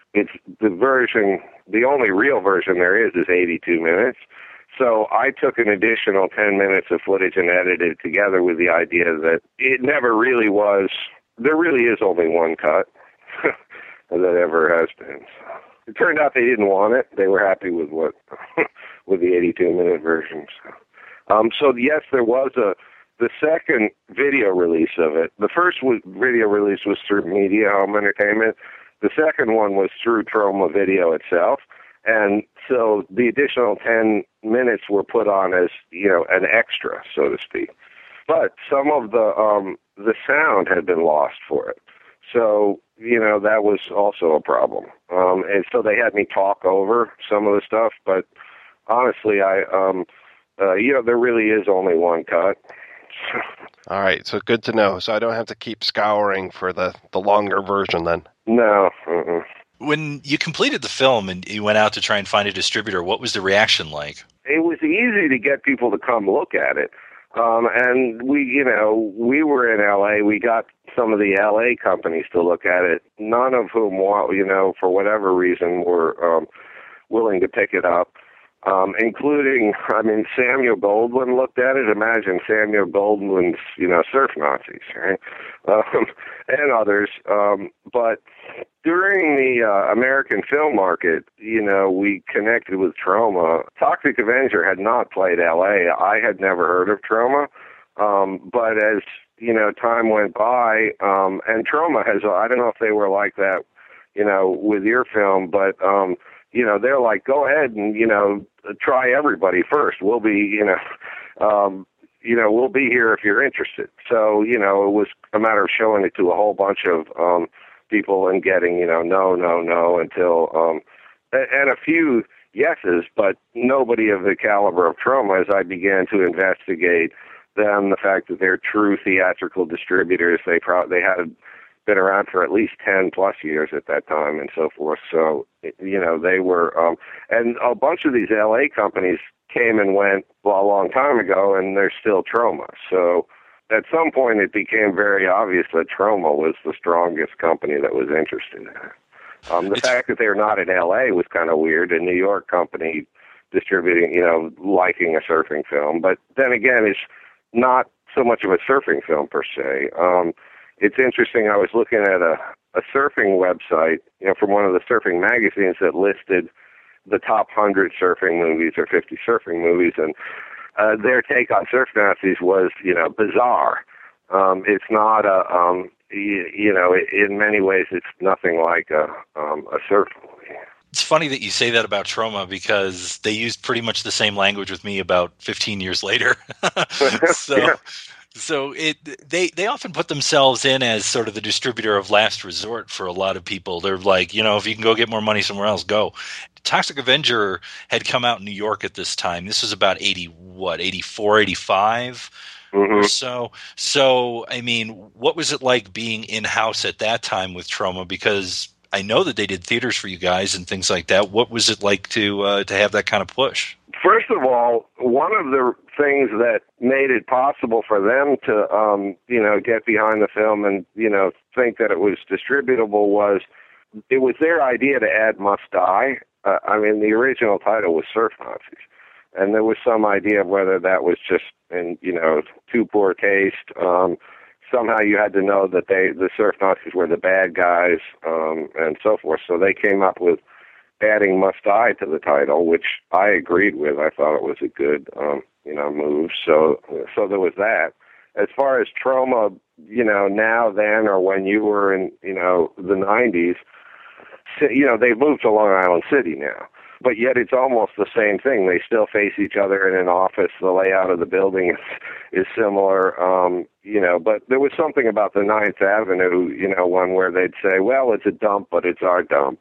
only real version there is 82 minutes. So I took an additional 10 minutes of footage and edited it together with the idea that it never really was, there really is only one cut that ever has been. It turned out they didn't want it. They were happy with with the 82-minute version. So yes, there was the second video release of it. The first video release was through Media Home Entertainment. The second one was through Troma Video itself. And so the additional 10 minutes were put on as, an extra, so to speak. But some of the sound had been lost for it. So, that was also a problem. And so they had me talk over some of the stuff. But honestly, there really is only one cut. All right, so good to know. So I don't have to keep scouring for the longer version then. No. When you completed the film and you went out to try and find a distributor, what was the reaction like? It was easy to get people to come look at it. And we were in L.A. We got some of the L.A. companies to look at it, none of whom, for whatever reason, were willing to pick it up. Including, Samuel Goldwyn looked at it. Imagine Samuel Goldwyn's, surf Nazis, right? And others. But during the American film market, we connected with Troma. Toxic Avenger had not played L.A. I had never heard of Troma. But as, time went by, and Troma has, I don't know if they were like that, with your film, but, they're like, go ahead and, try everybody first. We'll be, we'll be here if you're interested. So, it was a matter of showing it to a whole bunch of people and getting, no, until, and a few yeses, but nobody of the caliber of Troma as I began to investigate them, the fact that they're true theatrical distributors. They had been around for at least 10 plus years at that time and so forth. So, they were, and a bunch of these LA companies came and went a long time ago, and they're still Troma. So at some point it became very obvious that Troma was the strongest company that was interested in it. The fact that they're not in LA was kind of weird. A New York company distributing, liking a surfing film. But then again, it's not so much of a surfing film per se. it's interesting. I was looking at a surfing website, from one of the surfing magazines that listed the top 100 surfing movies or 50 surfing movies, and their take on surf Nazis was, bizarre. It's not in many ways, it's nothing like a surf movie. It's funny that you say that about Troma because they used pretty much the same language with me about 15 years later. So they often put themselves in as sort of the distributor of last resort for a lot of people. They're like, if you can go get more money somewhere else, go. Toxic Avenger had come out in New York at this time. This was about 84, 85 or so. So, I mean, what was it like being in-house at that time with Troma? Because I know that they did theaters for you guys and things like that. What was it like to have that kind of push? First of all, one of the things that made it possible for them to, get behind the film and, think that it was distributable was it was their idea to add Must Die. The original title was Surf Nazis. And there was some idea of whether that was just in, too poor taste. Somehow you had to know that the Surf Nazis were the bad guys, and so forth. So they came up with adding Must Die to the title, which I agreed with. I thought it was a good, move. So there was that. As far as Troma, now, then, or when you were in, the 90s, they've moved to Long Island City now. But yet it's almost the same thing. They still face each other in an office. The layout of the building is similar, But there was something about the 9th Avenue, one where they'd say, well, it's a dump, but it's our dump.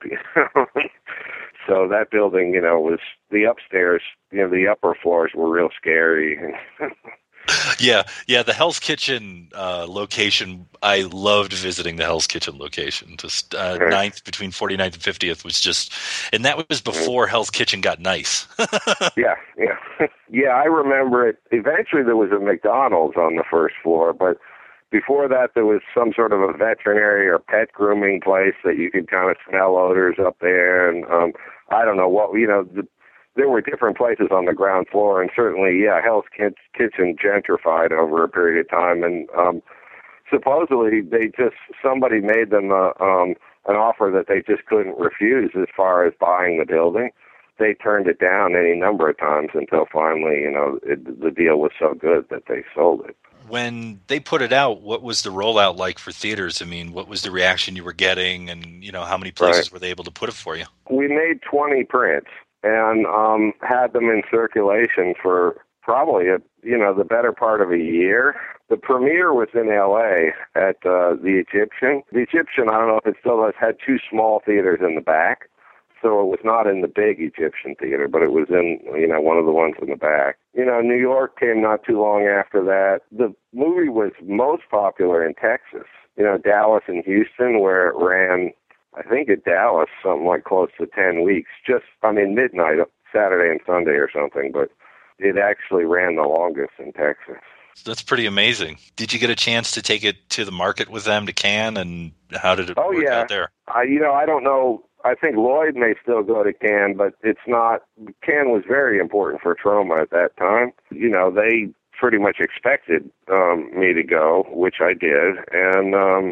So that building, was the upstairs, the upper floors were real scary. Yeah, the Hell's Kitchen location, I loved visiting the Hell's Kitchen location. Just 9th, between 49th and 50th was just, and that was before Hell's Kitchen got nice. Yeah, I remember it. Eventually there was a McDonald's on the first floor, but before that there was some sort of a veterinary or pet grooming place that you could kind of smell odors up there, and I don't know what, there were different places on the ground floor, and certainly, Hell's Kitchen gentrified over a period of time, and supposedly somebody made them an offer that they just couldn't refuse as far as buying the building. They turned it down any number of times until finally, the deal was so good that they sold it. When they put it out, what was the rollout like for theaters? I mean, what was the reaction you were getting, and, how many places were they able to put it for you? We made 20 prints. And had them in circulation for probably the better part of a year. The premiere was in L.A. at the Egyptian. The Egyptian, I don't know if it still does, had 2 small theaters in the back, so it was not in the big Egyptian theater, but it was in one of the ones in the back. New York came not too long after that. The movie was most popular in Texas. Dallas and Houston, where it ran. I think at Dallas, something like close to 10 weeks, midnight, Saturday and Sunday or something, but it actually ran the longest in Texas. That's pretty amazing. Did you get a chance to take it to the market with them, to Cannes, and how did it work out there? I don't know. I think Lloyd may still go to Cannes, but it's not. Cannes was very important for Troma at that time. They pretty much expected me to go, which I did, and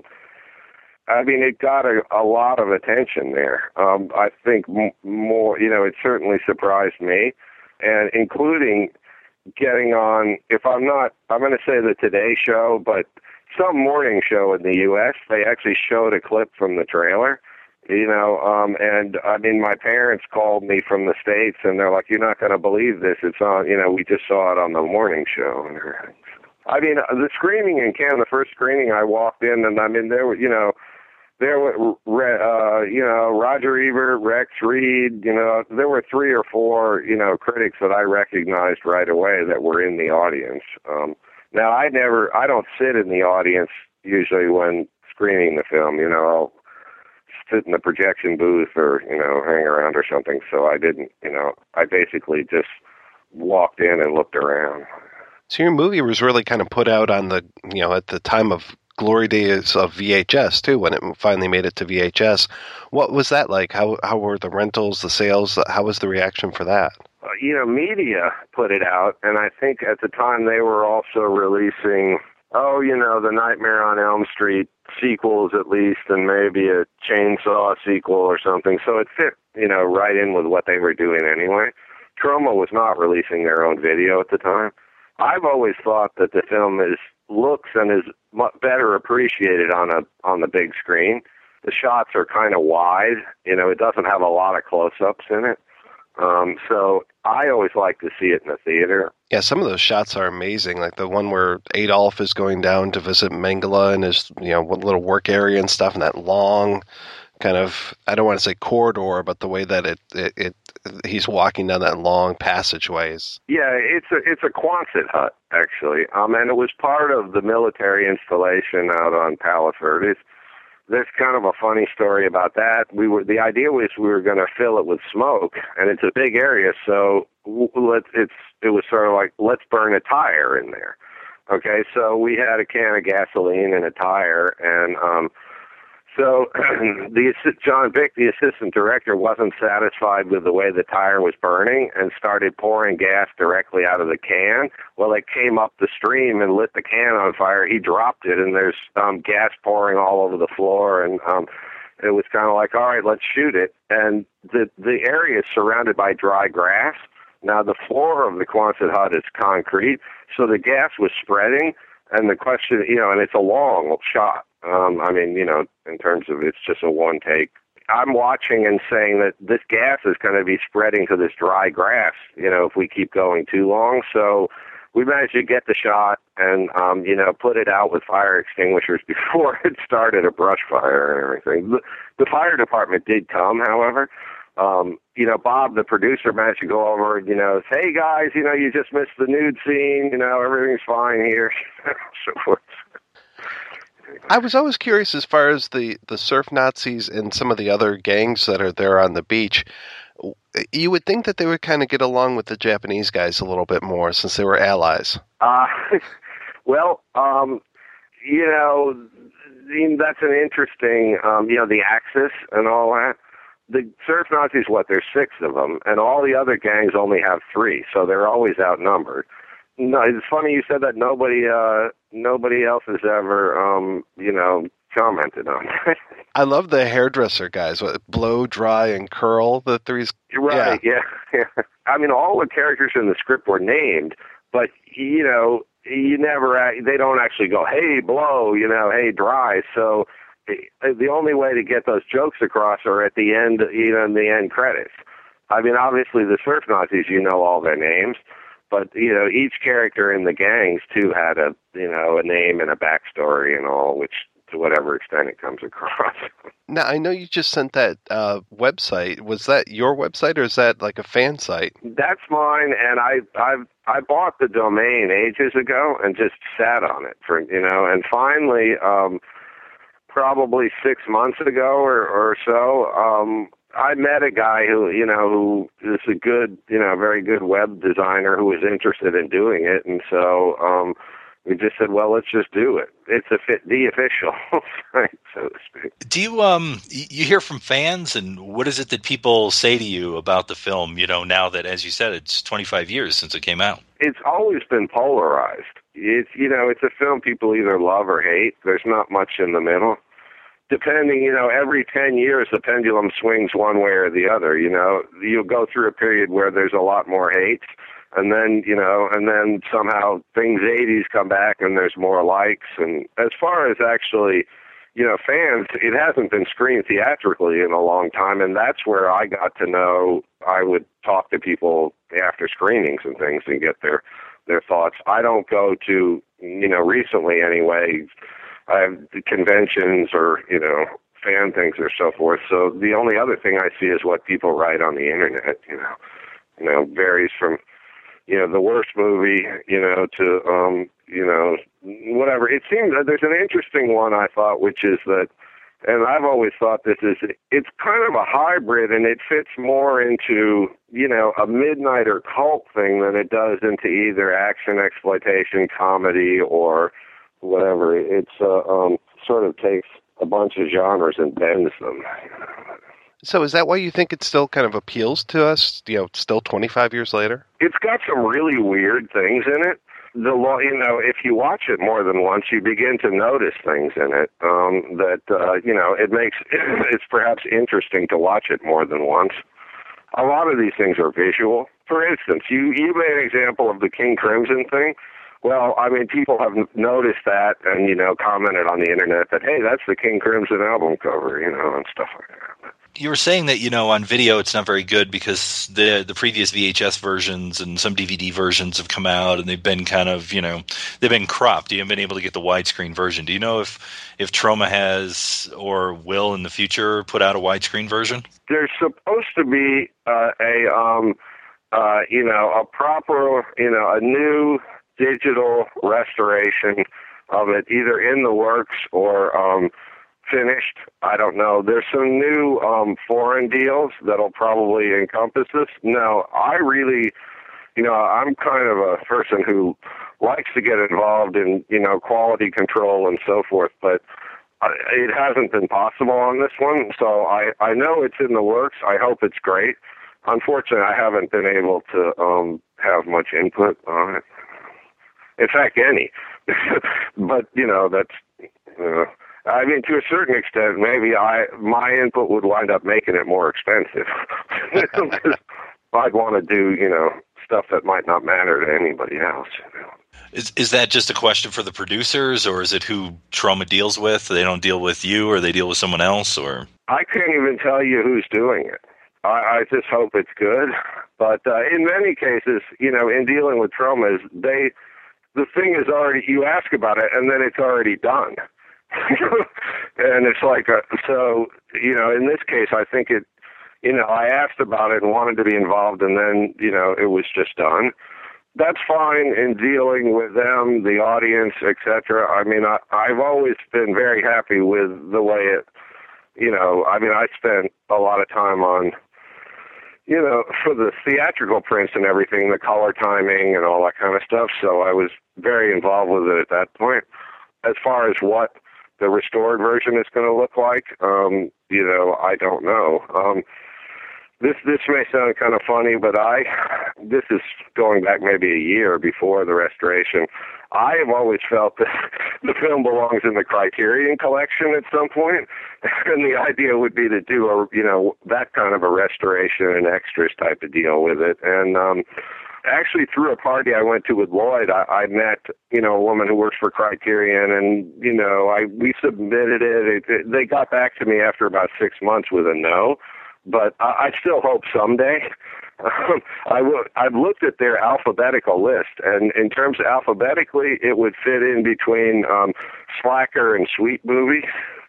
it got a lot of attention there. I think more, it certainly surprised me, and including getting on, I'm going to say the Today Show, but some morning show in the U.S., they actually showed a clip from the trailer, and my parents called me from the States, and they're like, you're not going to believe this. It's on, we just saw it on the morning show and everything. The screening in Cannes, the first screening, I walked in, and there were, there were, Roger Ebert, Rex Reed, there were 3 or 4, critics that I recognized right away that were in the audience. Now, I don't sit in the audience usually when screening the film, I'll sit in the projection booth or, hang around or something. So I didn't, I basically just walked in and looked around. So your movie was really kind of put out on the, at the time of glory days of VHS too, when it finally made it to VHS. What was that like? How were the rentals, the sales? How was the reaction for that? Media put it out, and I think at the time they were also releasing the Nightmare on Elm Street sequels at least, and maybe a Chainsaw sequel or something. So it fit, right in with what they were doing anyway. Troma was not releasing their own video at the time. I've always thought that the film looks and is better appreciated on the big screen. The shots are kind of wide. It doesn't have a lot of close-ups in it. So I always like to see it in the theater. Yeah, some of those shots are amazing. Like the one where Adolf is going down to visit Mengele in his, little work area and stuff, and that long kind of, I don't want to say corridor, but the way that he's walking down that long passageways. Yeah, it's a Quonset hut, actually. And it was part of the military installation out on Palos Verdes. There's kind of a funny story about that. The idea was we were going to fill it with smoke, and it's a big area, so it was sort of like, let's burn a tire in there. Okay, so we had a can of gasoline and a tire, and so John Vick, the assistant director, wasn't satisfied with the way the tire was burning and started pouring gas directly out of the can. Well, it came up the stream and lit the can on fire. He dropped it, and there's gas pouring all over the floor, and it was kind of like, all right, let's shoot it. And the area is surrounded by dry grass. Now, the floor of the Quonset hut is concrete, so the gas was spreading, and the question, and it's a long shot. In terms of it's just a one take. I'm watching and saying that this gas is going to be spreading to this dry grass, if we keep going too long. So we managed to get the shot and, put it out with fire extinguishers before it started a brush fire and everything. The fire department did come, however. Bob, the producer, managed to go over and, say, hey, guys, you just missed the nude scene, everything's fine here, so forth. I was always curious as far as the surf Nazis and some of the other gangs that are there on the beach. You would think that they would kind of get along with the Japanese guys a little bit more since they were allies. Well, that's an interesting, the Axis and all that. The surf Nazis, there's 6 of them, and all the other gangs only have 3, so they're always outnumbered. No, it's funny you said that. Nobody else has ever, commented on that. I love the hairdresser guys. Blow, dry, and curl. The 3's. Right. Yeah. I mean, all the characters in the script were named, but you never. They don't actually go, "Hey, blow," "Hey, dry." So the only way to get those jokes across are at the end, in the end credits. I mean, obviously the surf Nazis, all their names. But, each character in the gangs, too, had a name and a backstory and all, which, to whatever extent it comes across. Now, I know you just sent that website. Was that your website, or is that like a fan site? That's mine, and I bought the domain ages ago and just sat on it for, and finally, probably 6 months ago or so, I met a guy who is a good, very good web designer who was interested in doing it. And so we just said, well, let's just do it. It's the official site, so to speak. Do you you hear from fans, and what is it that people say to you about the film, now that, as you said, it's 25 years since it came out? It's always been polarized. It's a film people either love or hate. There's not much in the middle. Depending, every 10 years, the pendulum swings one way or the other. You'll go through a period where there's a lot more hate, and then, and then somehow things 80s come back and there's more likes. And as far as actually, fans, it hasn't been screened theatrically in a long time, and that's where I got to know. I would talk to people after screenings and things and get their thoughts. I don't go to, recently anyway, I have conventions or, fan things or so forth. So the only other thing I see is what people write on the internet, varies from, the worst movie, to, whatever. It seems that there's an interesting one, I thought, which is that, and I've always thought it's kind of a hybrid, and it fits more into, a midnighter cult thing than it does into either action, exploitation, comedy, or whatever. It's sort of takes a bunch of genres and bends them. So is that why you think it still kind of appeals to us, still 25 years later? It's got some really weird things in it. if you watch it more than once, you begin to notice things in it it makes it's perhaps interesting to watch it more than once. A lot of these things are visual. For instance, you made an example of the King Crimson thing. Well, I mean, people have noticed that and, commented on the internet that, hey, that's the King Crimson album cover, and stuff like that. You were saying that, on video it's not very good because the previous VHS versions and some DVD versions have come out and they've been kind of, they've been cropped. You haven't been able to get the widescreen version. Do you know if Troma has or will in the future put out a widescreen version? There's supposed to be a proper, a new digital restoration of it, either in the works or finished. I don't know. There's some new foreign deals that'll probably encompass this. Now, I really, I'm kind of a person who likes to get involved in, quality control and so forth, but it hasn't been possible on this one. So I know it's in the works. I hope it's great. Unfortunately, I haven't been able to have much input on it. In fact, any. But, that's, I mean, to a certain extent, maybe my input would wind up making it more expensive. I'd want to do, stuff that might not matter to anybody else. Is that just a question for the producers, or is it who Troma deals with? They don't deal with you, or they deal with someone else, or? I can't even tell you who's doing it. I just hope it's good. But in many cases, in dealing with Troma, the thing is already, you ask about it, and then it's already done. And it's like, in this case, I think it, I asked about it and wanted to be involved, and then, it was just done. That's fine in dealing with them, the audience, etc. I mean, I've always been very happy with the way it, I spent a lot of time on, for the theatrical prints and everything, the color timing and all that kind of stuff. So I was very involved with it at that point. As far as what the restored version is going to look like, I don't know. This may sound kind of funny, but this is going back maybe a year before the restoration. I have always felt that the film belongs in the Criterion Collection at some point, and the idea would be to do that kind of a restoration and extras type of deal with it. And actually, through a party I went to with Lloyd, I met a woman who works for Criterion, and we submitted it. They got back to me after about 6 months with a no. But I still hope someday. I've looked at their alphabetical list, and in terms of alphabetically, it would fit in between Slacker and Sweet Movie.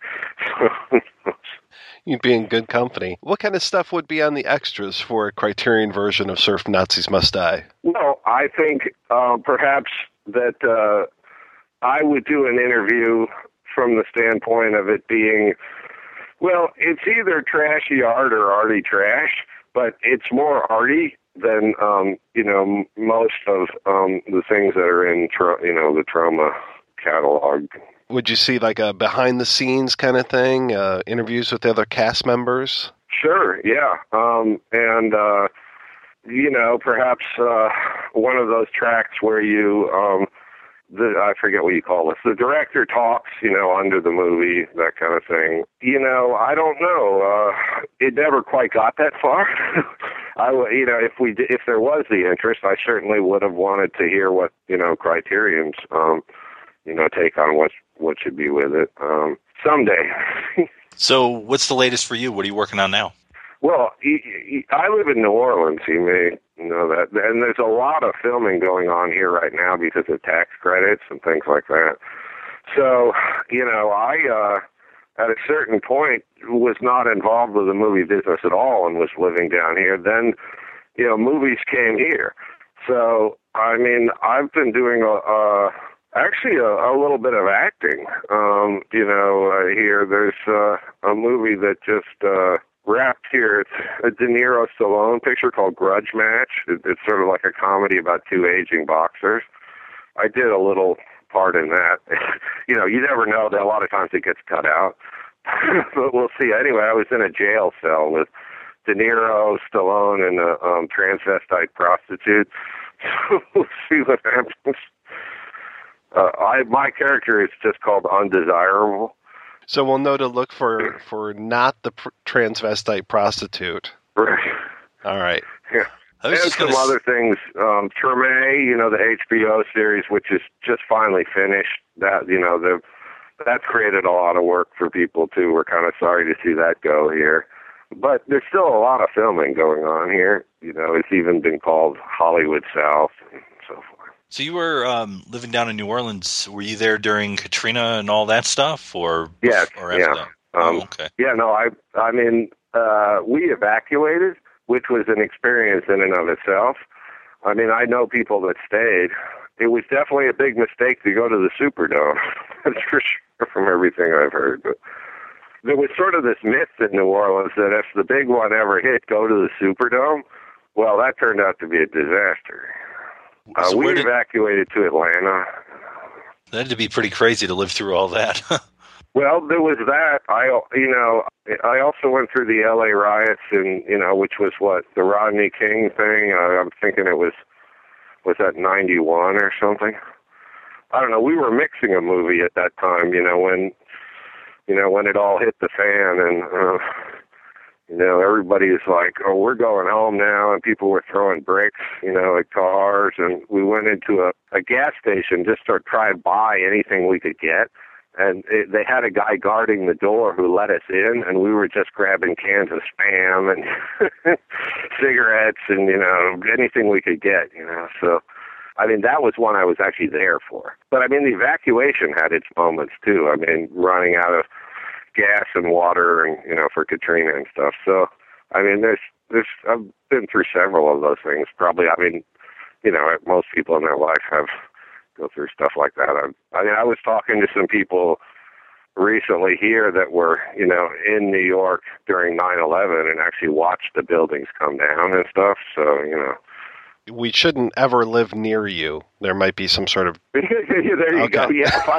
You'd be in good company. What kind of stuff would be on the extras for a Criterion version of Surf Nazis Must Die? Well, I think perhaps that I would do an interview from the standpoint of it being, well, it's either trashy art or arty trash, but it's more arty than, most of the things that are in, the Troma catalog. Would you see like a behind-the-scenes kind of thing, interviews with the other cast members? Sure, yeah. Perhaps one of those tracks where you, I forget what you call this, the director talks, under the movie, that kind of thing. I don't know. It never quite got that far. If there was the interest, I certainly would have wanted to hear what, Criterion's, take on what should be with it someday. So what's the latest for you? What are you working on now? Well, I live in New Orleans, you may know that, and there's a lot of filming going on here right now because of tax credits and things like that. So, I, at a certain point, was not involved with the movie business at all and was living down here. Then, movies came here. So, I mean, I've been doing actually a little bit of acting. Here there's a movie that just wrapped here. It's a De Niro Stallone picture called Grudge Match. It's sort of like a comedy about two aging boxers. I did a little part in that. You never know. That a lot of times it gets cut out. But we'll see. Anyway, I was in a jail cell with De Niro, Stallone, and a transvestite prostitute. We'll see what happens. My character is just called Undesirable. So we'll know to look for not the transvestite prostitute. Right. All right. Yeah. And some other things. Treme, the HBO series, which is just finally finished. That that's created a lot of work for people too. We're kind of sorry to see that go here, but there's still a lot of filming going on here. It's even been called Hollywood South and so forth. So you were living down in New Orleans. Were you there during Katrina and all that stuff, or yes, or after that? Okay. Yeah, no, I mean, we evacuated, which was an experience in and of itself. I mean, I know people that stayed. It was definitely a big mistake to go to the Superdome. That's for sure from everything I've heard. But there was sort of this myth in New Orleans that if the big one ever hit, go to the Superdome. Well, that turned out to be a disaster. So we evacuated to Atlanta. That had to be pretty crazy to live through all that. Well, there was that. I also went through the L.A. riots, and which was the Rodney King thing. I'm thinking it was that 91 or something. I don't know. We were mixing a movie at that time. When it all hit the fan, and everybody is like, "Oh, we're going home now," and people were throwing bricks, at cars, and we went into a gas station just to try and buy anything we could get. And they had a guy guarding the door who let us in, and we were just grabbing cans of Spam and cigarettes and, anything we could get, So, I mean, that was one I was actually there for. But, I mean, the evacuation had its moments, too. I mean, running out of gas and water and, for Katrina and stuff. So, I mean, I've been through several of those things. Probably, I mean, most people in their life have go through stuff like that. I was talking to some people recently here that were, in New York during 9/11 and actually watched the buildings come down and stuff. So, we shouldn't ever live near you. There might be some sort of... There you go. Yeah.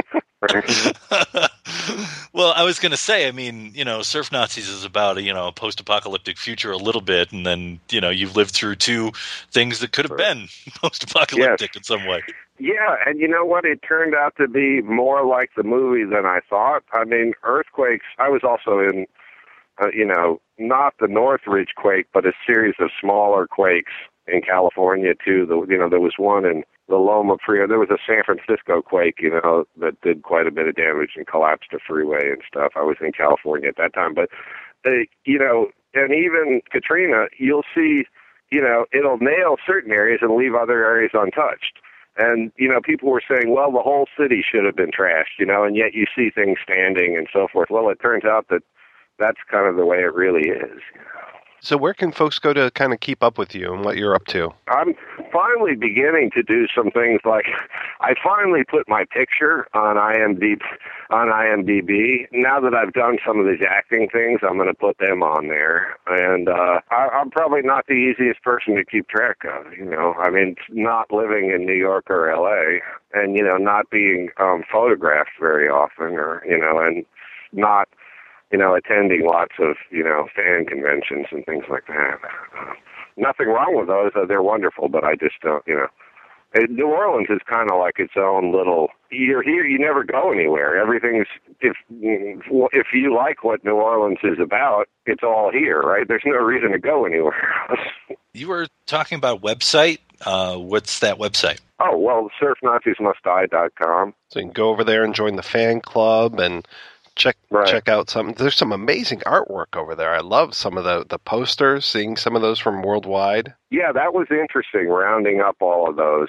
Well, I was going to say, I mean, Surf Nazis is about a post-apocalyptic future a little bit, and then you've lived through two things that could have been post-apocalyptic in some way. Yeah, and you know what? It turned out to be more like the movie than I thought. I mean, earthquakes. I was also in, not the Northridge quake, but a series of smaller quakes in California too. There was one in the Loma Prieta. There was a San Francisco quake, that did quite a bit of damage and collapsed a freeway and stuff. I was in California at that time, but and even Katrina, you'll see, it'll nail certain areas and leave other areas untouched. And, people were saying, well, the whole city should have been trashed, and yet you see things standing and so forth. Well, it turns out that that's kind of the way it really is. So where can folks go to kind of keep up with you and what you're up to? I'm finally beginning to do some things like I finally put my picture on IMDb. Now that I've done some of these acting things, I'm going to put them on there. And I'm probably not the easiest person to keep track of, I mean, not living in New York or L.A. and, not being photographed very often or, and not attending lots of, fan conventions and things like that. Nothing wrong with those. They're wonderful, but I just don't, New Orleans is kind of like its own little, you're here, you never go anywhere. Everything's, if you like what New Orleans is about, it's all here, right? There's no reason to go anywhere else. You were talking about a website. What's that website? Oh, well, surfnazismustdie.com. So you can go over there and join the fan club and check out some. There's some amazing artwork over there. I love some of the posters, seeing some of those from Worldwide. Yeah, that was interesting, rounding up all of those.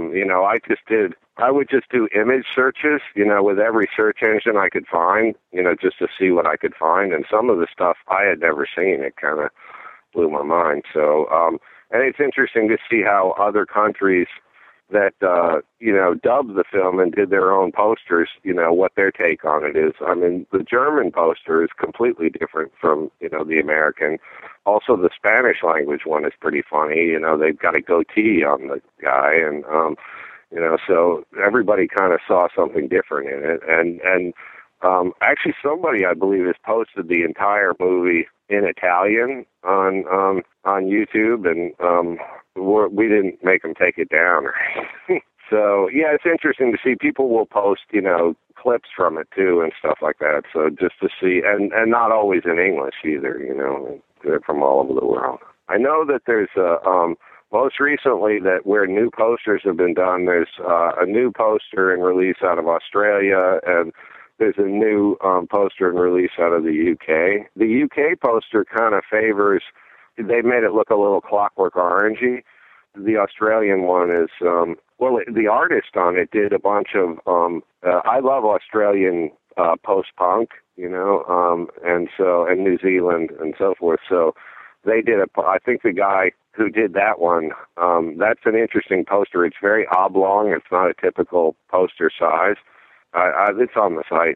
I would just do image searches, with every search engine I could find, just to see what I could find. And some of the stuff I had never seen. It kind of blew my mind. So, and it's interesting to see how other countries that, dubbed the film and did their own posters, what their take on it is. I mean, the German poster is completely different from, the American. Also, the Spanish language one is pretty funny. They've got a goatee on the guy, and, so everybody kind of saw something different in it. And actually somebody, I believe, has posted the entire movie in Italian on YouTube, and we didn't make them take it down. So, yeah, it's interesting to see. People will post, clips from it, too, and stuff like that. So just to see, and not always in English either, they're from all over the world. I know that there's most recently that where new posters have been done, there's a new poster and release out of Australia, and there's a new poster and release out of the UK. The UK poster kind of favors, they made it look a little Clockwork Orangey. The Australian one is, the artist on it did a bunch of, I love Australian post-punk, and New Zealand and so forth. So they did I think the guy who did that one, that's an interesting poster. It's very oblong. It's not a typical poster size. It's on the site.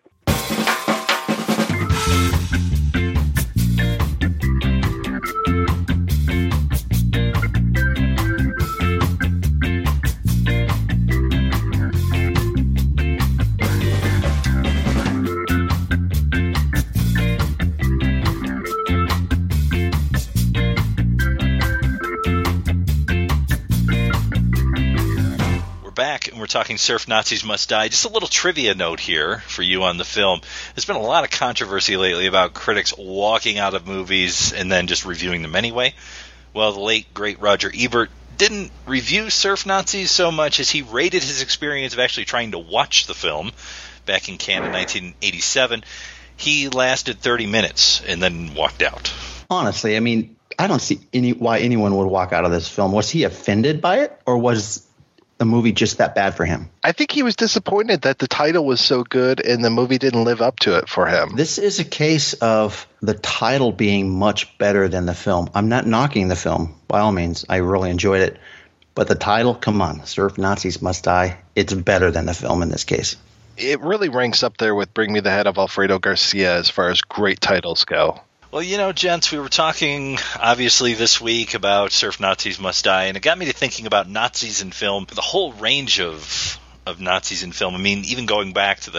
Back, and we're talking Surf Nazis Must Die. Just a little trivia note here for you on the film. There's been a lot of controversy lately about critics walking out of movies and then just reviewing them anyway. Well, the late, great Roger Ebert didn't review Surf Nazis so much as he rated his experience of actually trying to watch the film back in Cannes in 1987. He lasted 30 minutes and then walked out. Honestly, I mean, I don't see why anyone would walk out of this film. Was he offended by it, or was the movie just that bad for him? I think he was disappointed that the title was so good and the movie didn't live up to it for him. This is a case of the title being much better than the film. I'm not knocking the film, by all means. I really enjoyed it. But the title, come on, Surf Nazis Must Die, it's better than the film in this case. It really ranks up there with Bring Me the Head of Alfredo Garcia as far as great titles go. Well, gents, we were talking, obviously, this week about Surf Nazis Must Die, and it got me to thinking about Nazis in film, the whole range of Nazis in film. I mean, even going back to the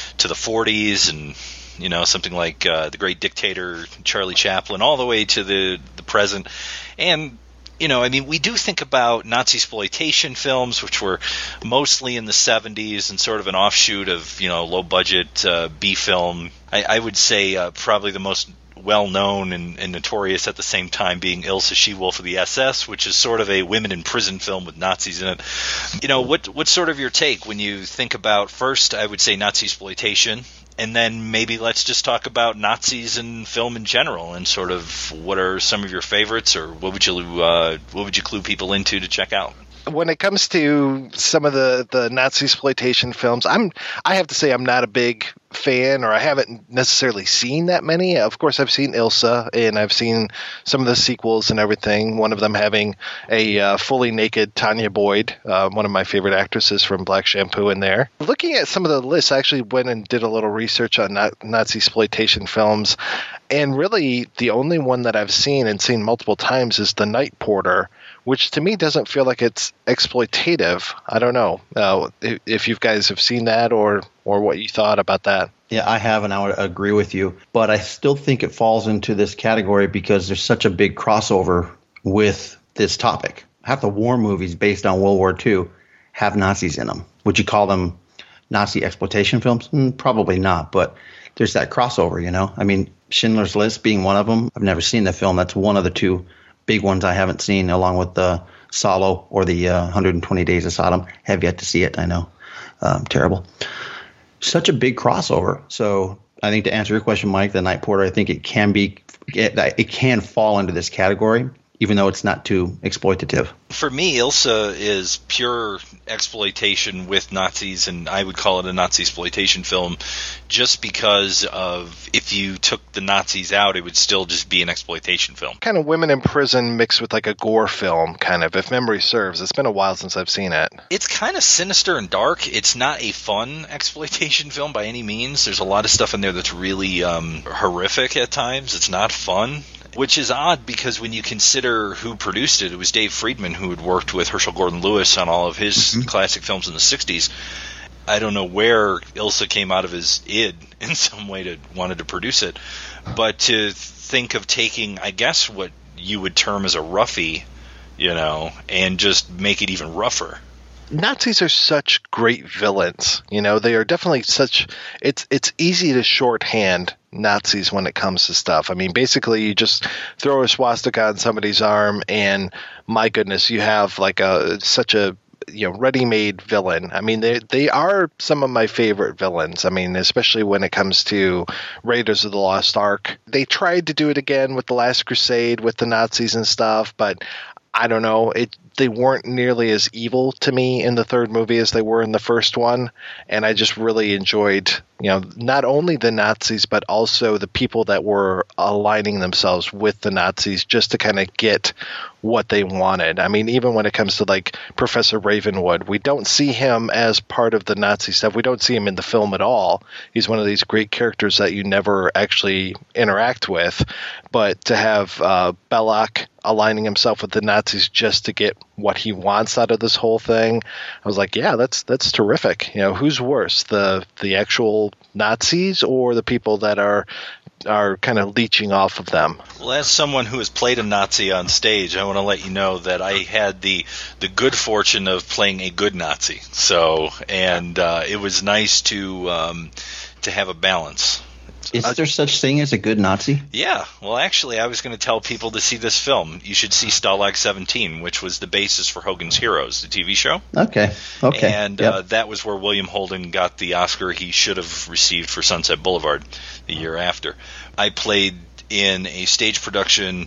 40s and, something like the great dictator Charlie Chaplin, all the way to the present. And, we do think about Nazi-exploitation films, which were mostly in the 70s and sort of an offshoot of, low-budget B-film. I would say probably the most well-known and notorious at the same time being Ilse, She-Wolf of the SS, which is sort of a women in prison film with Nazis in it. What's sort of your take when you think about, first, I would say Nazi-exploitation, and then maybe let's just talk about Nazis in film in general and sort of what are some of your favorites, or what would you clue people into to check out? When it comes to some of the Nazi-exploitation films, I have to say I'm not a big fan, or I haven't necessarily seen that many. Of course, I've seen Ilse, and I've seen some of the sequels and everything, one of them having a fully naked Tanya Boyd, one of my favorite actresses from Black Shampoo, in there. Looking at some of the lists, I actually went and did a little research on Nazi-exploitation films, and really the only one that I've seen multiple times is The Night Porter, which to me doesn't feel like it's exploitative. I don't know if you guys have seen that or what you thought about that. Yeah, I have, and I would agree with you. But I still think it falls into this category because there's such a big crossover with this topic. Half the war movies based on World War II have Nazis in them. Would you call them Nazi exploitation films? Probably not, but there's that crossover, I mean, Schindler's List being one of them. I've never seen the film. That's one of the two big ones I haven't seen, along with the Salo or the 120 Days of Sodom. Have yet to see it, I know. Terrible. Such a big crossover. So I think to answer your question, Mike, The Night Porter, I think it can fall into this category, even though it's not too exploitative. For me, Ilse is pure exploitation with Nazis, and I would call it a Nazi-exploitation film just because of, if you took the Nazis out, it would still just be an exploitation film. Kind of women in prison mixed with like a gore film, kind of, if memory serves. It's been a while since I've seen it. It's kind of sinister and dark. It's not a fun exploitation film by any means. There's a lot of stuff in there that's really horrific at times. It's not fun. Which is odd because when you consider who produced it, it was Dave Friedman, who had worked with Herschel Gordon Lewis on all of his classic films in the 60s. I don't know where Ilse came out of his id in some way to wanted to produce it. But to think of taking, I guess, what you would term as a roughie, and just make it even rougher. Nazis are such great villains. You know, they are definitely such. It's easy to shorthand Nazis when it comes to stuff. I mean, basically, you just throw a swastika on somebody's arm, and my goodness, you have like such a ready-made villain. I mean, they are some of my favorite villains. I mean, especially when it comes to Raiders of the Lost Ark. They tried to do it again with The Last Crusade with the Nazis and stuff, but I don't know. They weren't nearly as evil to me in the third movie as they were in the first one, and I just really enjoyed, not only the Nazis but also the people that were aligning themselves with the Nazis just to kind of get what they wanted. I mean, even when it comes to like Professor Ravenwood, we don't see him as part of the Nazi stuff. We don't see him in the film at all. He's one of these great characters that you never actually interact with, but to have Belloq aligning himself with the Nazis just to get what he wants out of this whole thing, I was like, yeah, that's terrific. Who's worse, the actual Nazis or the people that are kind of leeching off of them? Well, as someone who has played a Nazi on stage, I want to let you know that I had the good fortune of playing a good Nazi. So, and it was nice to have a balance. Is there such thing as a good Nazi? Yeah. Well, actually, I was going to tell people to see this film. You should see Stalag 17, which was the basis for Hogan's Heroes, the TV show. Okay. And that was where William Holden got the Oscar he should have received for Sunset Boulevard the year after. I played in a stage production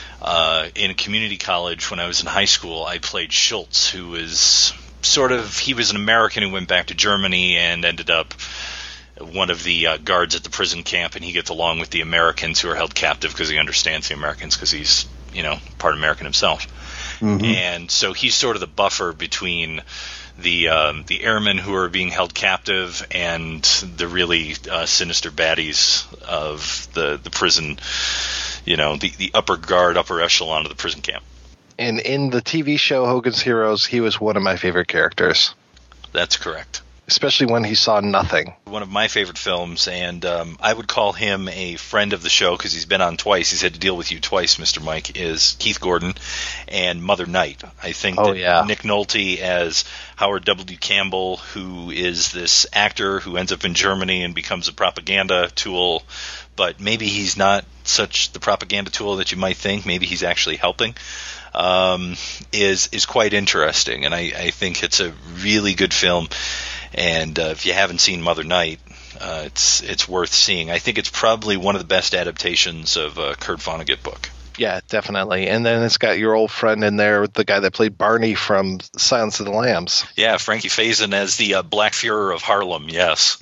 in a community college when I was in high school. I played Schultz, who was he was an American who went back to Germany and ended up one of the guards at the prison camp, and he gets along with the Americans who are held captive because he understands the Americans because he's, part American himself. Mm-hmm. And so he's sort of the buffer between the airmen who are being held captive and the really sinister baddies of the prison, the upper guard, upper echelon of the prison camp. And in the TV show Hogan's Heroes, he was one of my favorite characters. That's correct. Especially when he saw nothing. One of my favorite films, and I would call him a friend of the show because he's been on twice. He's had to deal with you twice, Mr. Mike, is Keith Gordon and Mother Night. I think Nick Nolte as Howard W. Campbell, who is this actor who ends up in Germany and becomes a propaganda tool, but maybe he's not such the propaganda tool that you might think. Maybe he's actually helping. Is quite interesting, and I think it's a really good film. And if you haven't seen Mother Night, it's worth seeing. I think it's probably one of the best adaptations of a Kurt Vonnegut book. Yeah, definitely. And then it's got your old friend in there, the guy that played Barney from Silence of the Lambs. Yeah, Frankie Faison as the Black Fuhrer of Harlem, yes.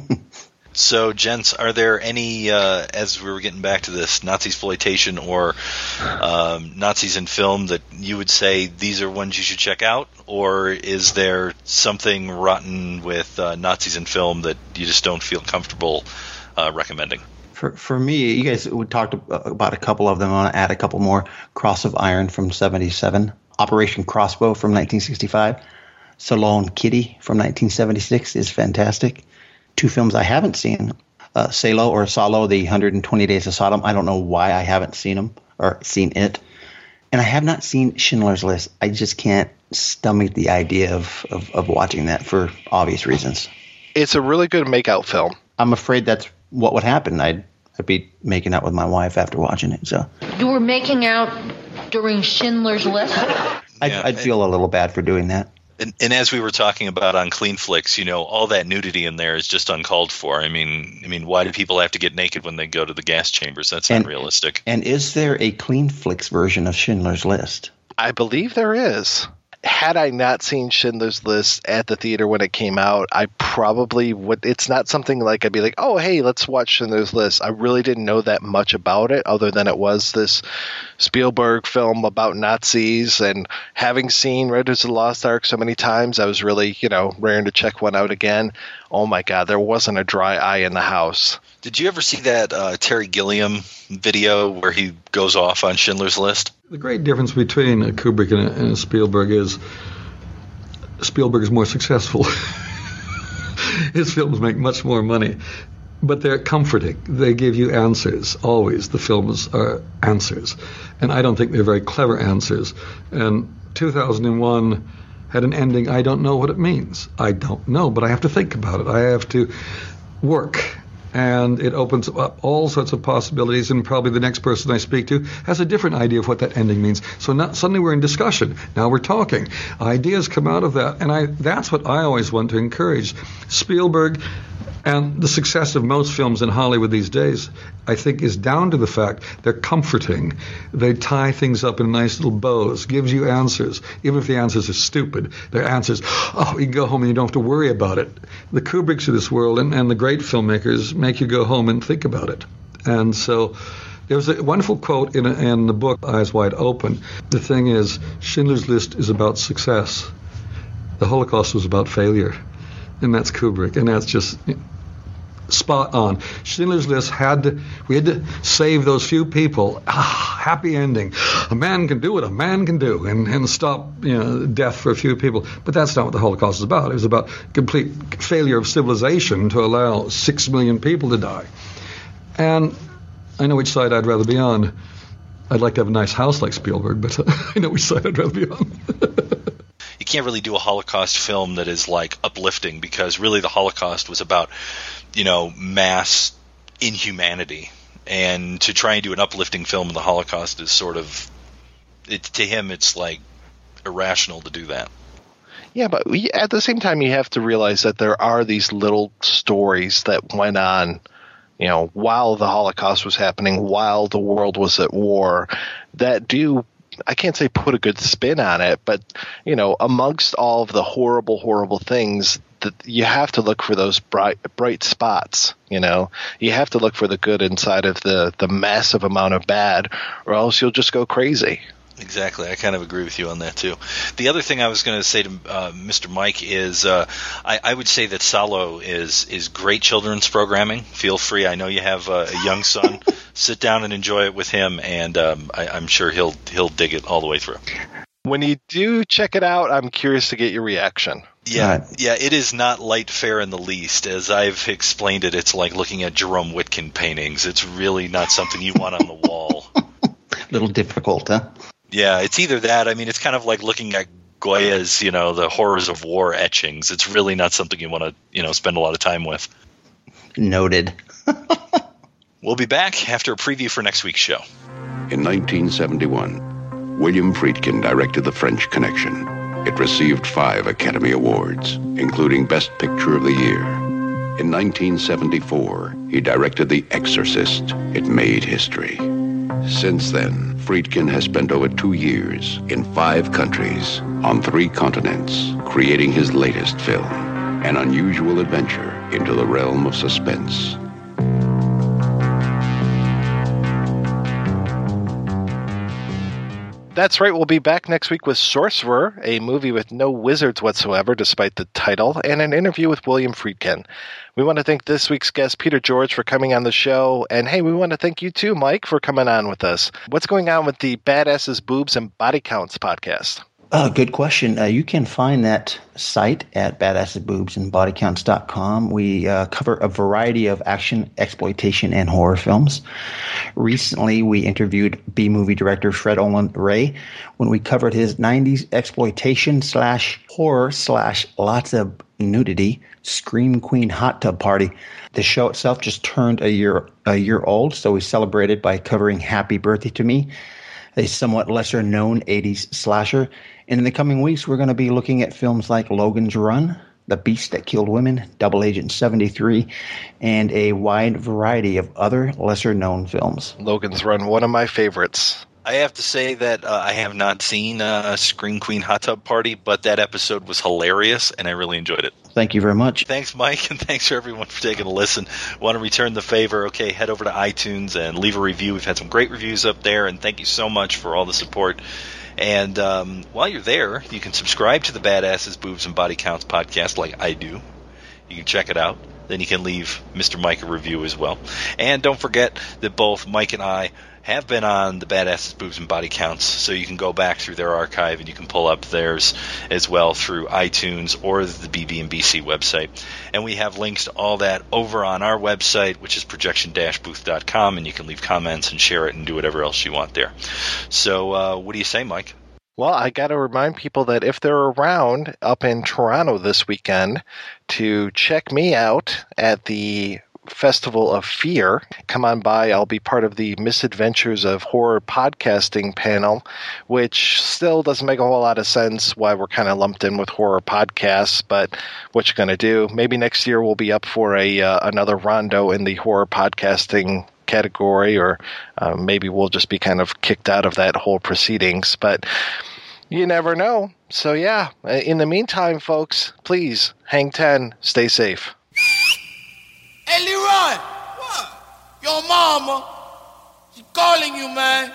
So, gents, are there any, as we were getting back to this, Nazi-exploitation or Nazis in film that you would say these are ones you should check out? Or is there something rotten with Nazis in film that you just don't feel comfortable recommending? For me, you guys talked about a couple of them. I want to add a couple more. Cross of Iron from 1977. Operation Crossbow from 1965. Salon Kitty from 1976 is fantastic. Two films I haven't seen, Salo, The 120 Days of Sodom. I don't know why I haven't seen them or seen it. And I have not seen Schindler's List. I just can't stomach the idea of watching that for obvious reasons. It's a really good make-out film. I'm afraid that's what would happen. I'd be making out with my wife after watching it. So you were making out during Schindler's List? I'd feel a little bad for doing that. And as we were talking about on Clean Flicks, all that nudity in there is just uncalled for. I mean, why do people have to get naked when they go to the gas chambers? That's unrealistic. And is there a Clean Flicks version of Schindler's List? I believe there is. Had I not seen Schindler's List at the theater when it came out, I probably would. It's not something like I'd be like, oh, hey, let's watch Schindler's List. I really didn't know that much about it other than it was this Spielberg film about Nazis. And having seen Raiders of the Lost Ark so many times, I was really, raring to check one out again. Oh, my God, there wasn't a dry eye in the house. Did you ever see that Terry Gilliam video where he goes off on Schindler's List? The great difference between Kubrick and Spielberg is Spielberg is more successful. His films make much more money, but they're comforting. They give you answers, always. The films are answers, and I don't think they're very clever answers. And 2001, had an ending, I don't know what it means. I don't know, but I have to think about it. I have to work. And it opens up all sorts of possibilities, and probably the next person I speak to has a different idea of what that ending means. So now, suddenly we're in discussion. Now we're talking. Ideas come out of that, and that's what I always want to encourage. Spielberg and the success of most films in Hollywood these days, I think, is down to the fact they're comforting. They tie things up in nice little bows, gives you answers. Even if the answers are stupid, they're answers, oh, you can go home and you don't have to worry about it. The Kubricks of this world and the great filmmakers make you go home and think about it. And so there was a wonderful quote in the book, Eyes Wide Open. The thing is, Schindler's List is about success. The Holocaust was about failure. And that's Kubrick. And that's just spot on. Schindler's List we had to save those few people. Happy ending. A man can do what a man can do, and stop death for a few people. But that's not what the Holocaust is about. It was about complete failure of civilization to allow 6 million people to die. And I know which side I'd rather be on. I'd like to have a nice house like Spielberg, but I know which side I'd rather be on. You can't really do a Holocaust film that is like uplifting, because really the Holocaust was about mass inhumanity, and to try and do an uplifting film of the Holocaust is sort of, to him it's like irrational to do that. Yeah, but at the same time you have to realize that there are these little stories that went on, while the Holocaust was happening, while the world was at war, that do, I can't say put a good spin on it, but amongst all of the horrible, horrible things, that you have to look for those bright spots. You have to look for the good inside of the massive amount of bad, or else you'll just go crazy. Exactly. I kind of agree with you on that, too. The other thing I was going to say to Mr. Mike is I would say that Salo is great children's programming. Feel free. I know you have a young son. Sit down and enjoy it with him, and I'm sure he'll dig it all the way through. When you do check it out, I'm curious to get your reaction. Yeah, it is not light fare in the least. As I've explained it, it's like looking at Jerome Whitkin paintings. It's really not something you want on the wall. A little difficult, huh? Yeah, it's either that. I mean, it's kind of like looking at Goya's, the horrors of war etchings. It's really not something you want to, spend a lot of time with. Noted. We'll be back after a preview for next week's show. In 1971, William Friedkin directed The French Connection. It received 5 Academy Awards, including Best Picture of the Year. In 1974, he directed The Exorcist. It made history. Since then, Friedkin has spent over 2 years in 5 countries on 3 continents, creating his latest film, an unusual adventure into the realm of suspense. That's right. We'll be back next week with Sorcerer, a movie with no wizards whatsoever, despite the title, and an interview with William Friedkin. We want to thank this week's guest, Peter George, for coming on the show. And, hey, we want to thank you too, Mike, for coming on with us. What's going on with the Badasses, Boobs, and Body Counts podcast? Good question. You can find that site at badassesboobsandbodycounts.com. We cover a variety of action, exploitation, and horror films. Recently, we interviewed B-movie director Fred Olen Ray when we covered his 90s exploitation / horror / lots of nudity Scream Queen Hot Tub Party. The show itself just turned a year old, so we celebrated by covering Happy Birthday to Me, a somewhat lesser-known 80s slasher. And in the coming weeks, we're going to be looking at films like Logan's Run, The Beast That Killed Women, Double Agent 73, and a wide variety of other lesser-known films. Logan's Run, one of my favorites. I have to say that I have not seen Scream Queen Hot Tub Party, but that episode was hilarious, and I really enjoyed it. Thank you very much. Thanks, Mike, and thanks for everyone for taking a listen. Want to return the favor, okay, head over to iTunes and leave a review. We've had some great reviews up there, and thank you so much for all the support. And while you're there, you can subscribe to the Badasses, Boobs, and Body Counts podcast like I do. You can check it out. Then you can leave Mr. Mike a review as well. And don't forget that both Mike and I have been on the Badasses, Boobs, and Body Counts, so you can go back through their archive and you can pull up theirs as well through iTunes or the BB&BC website. And we have links to all that over on our website, which is projection-booth.com, and you can leave comments and share it and do whatever else you want there. So what do you say, Mike? Well, I got to remind people that if they're around up in Toronto this weekend, to check me out at the Festival of Fear. Come on by. I'll be part of the Misadventures of Horror podcasting panel, which still doesn't make a whole lot of sense why we're kind of lumped in with horror podcasts, but what you're going to do. Maybe next year we'll be up for another rondo in the horror podcasting category, or maybe we'll just be kind of kicked out of that whole proceedings, but you never know. So yeah, in the meantime, folks, please hang 10, stay safe. Hey, Leroy! What? Your mama, she's calling you, man.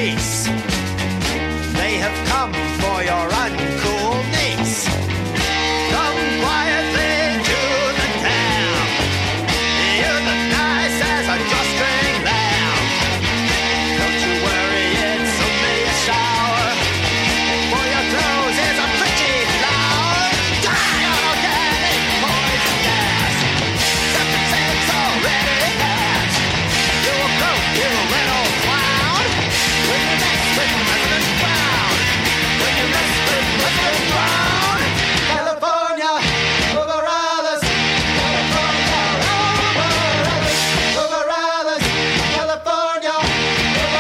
police. They have come for your uncool niece. Come quietly to the town. You look nice as a drawstring lamb. Don't you worry, it's only a shower. For your clothes is a pretty flower. Die on organic poison gas. Septic's already hatched. You will grow, you little clown. When you mess with President Brown. When you mess with President Brown. California, over others. California, over others. Over others. California, over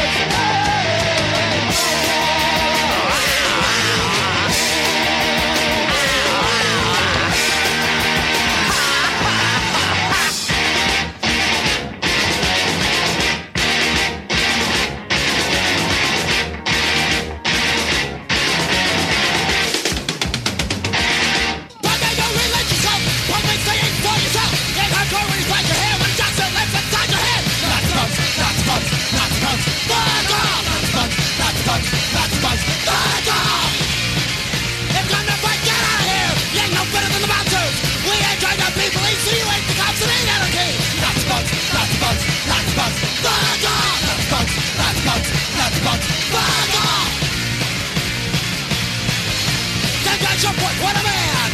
what a man!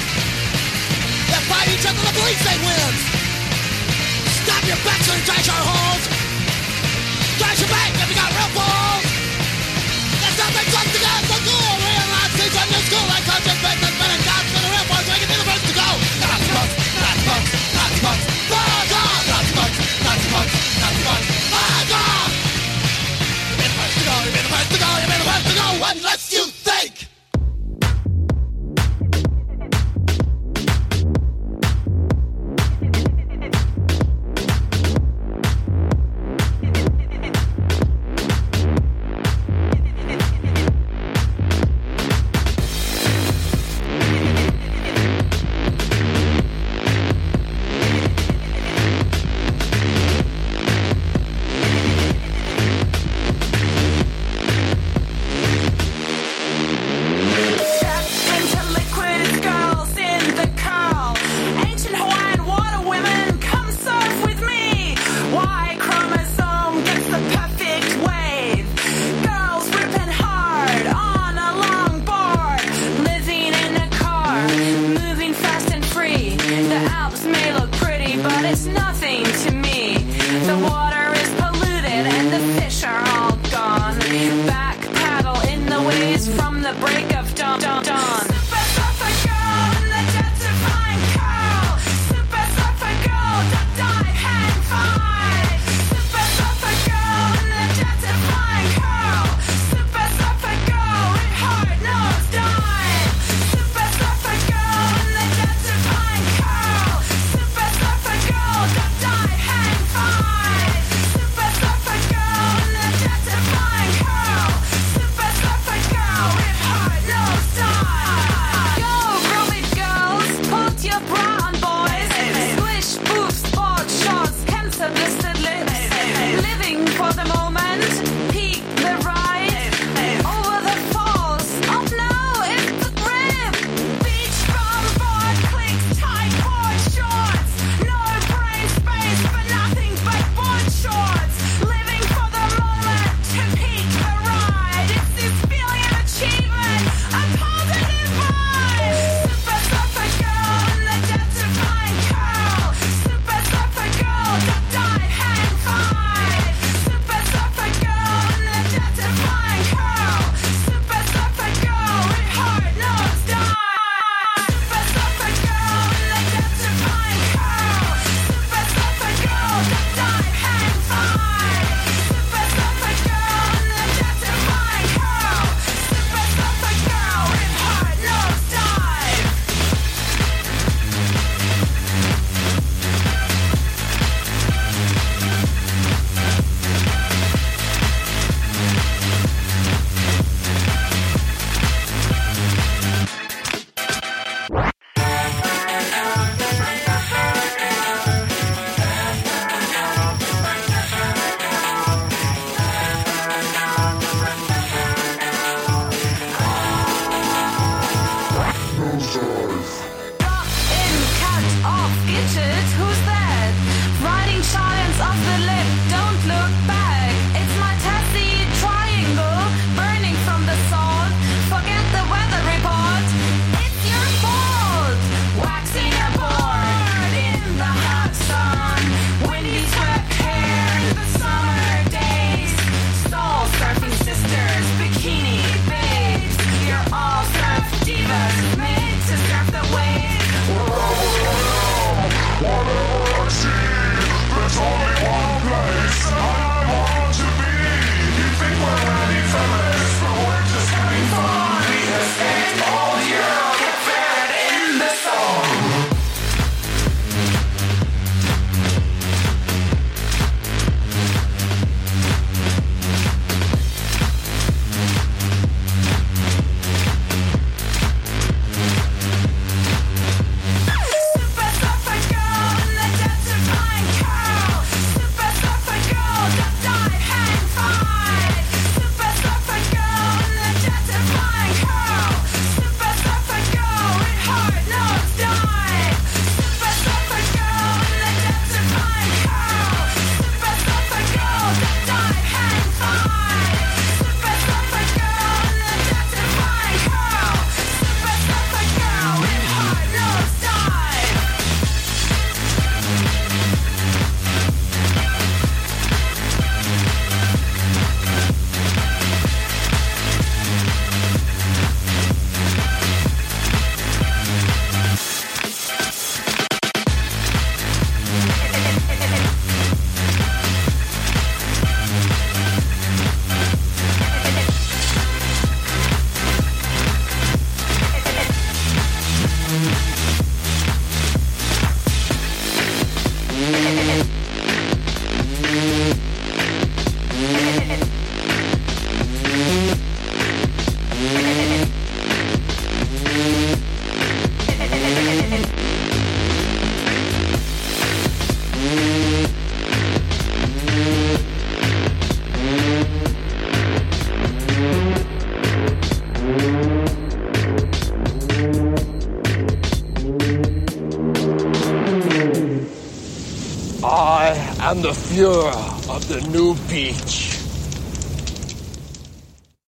They fight each other, the police they wins! Stop your backs and trash our holes! Trash your bank if you got real balls! There's nothing close to God so cool! Realize things on your school like conscious business, men and cops and the real boys making me the first to go! Nazi punks, Nazi punks, Nazi punks, fuck off! Nazi punks, Nazi punks, Nazi punks, fuck off! You've been the first to go, you've been the first to go, you've been the first to go, what lets you think? Hard I am the Fuhrer of the new beach.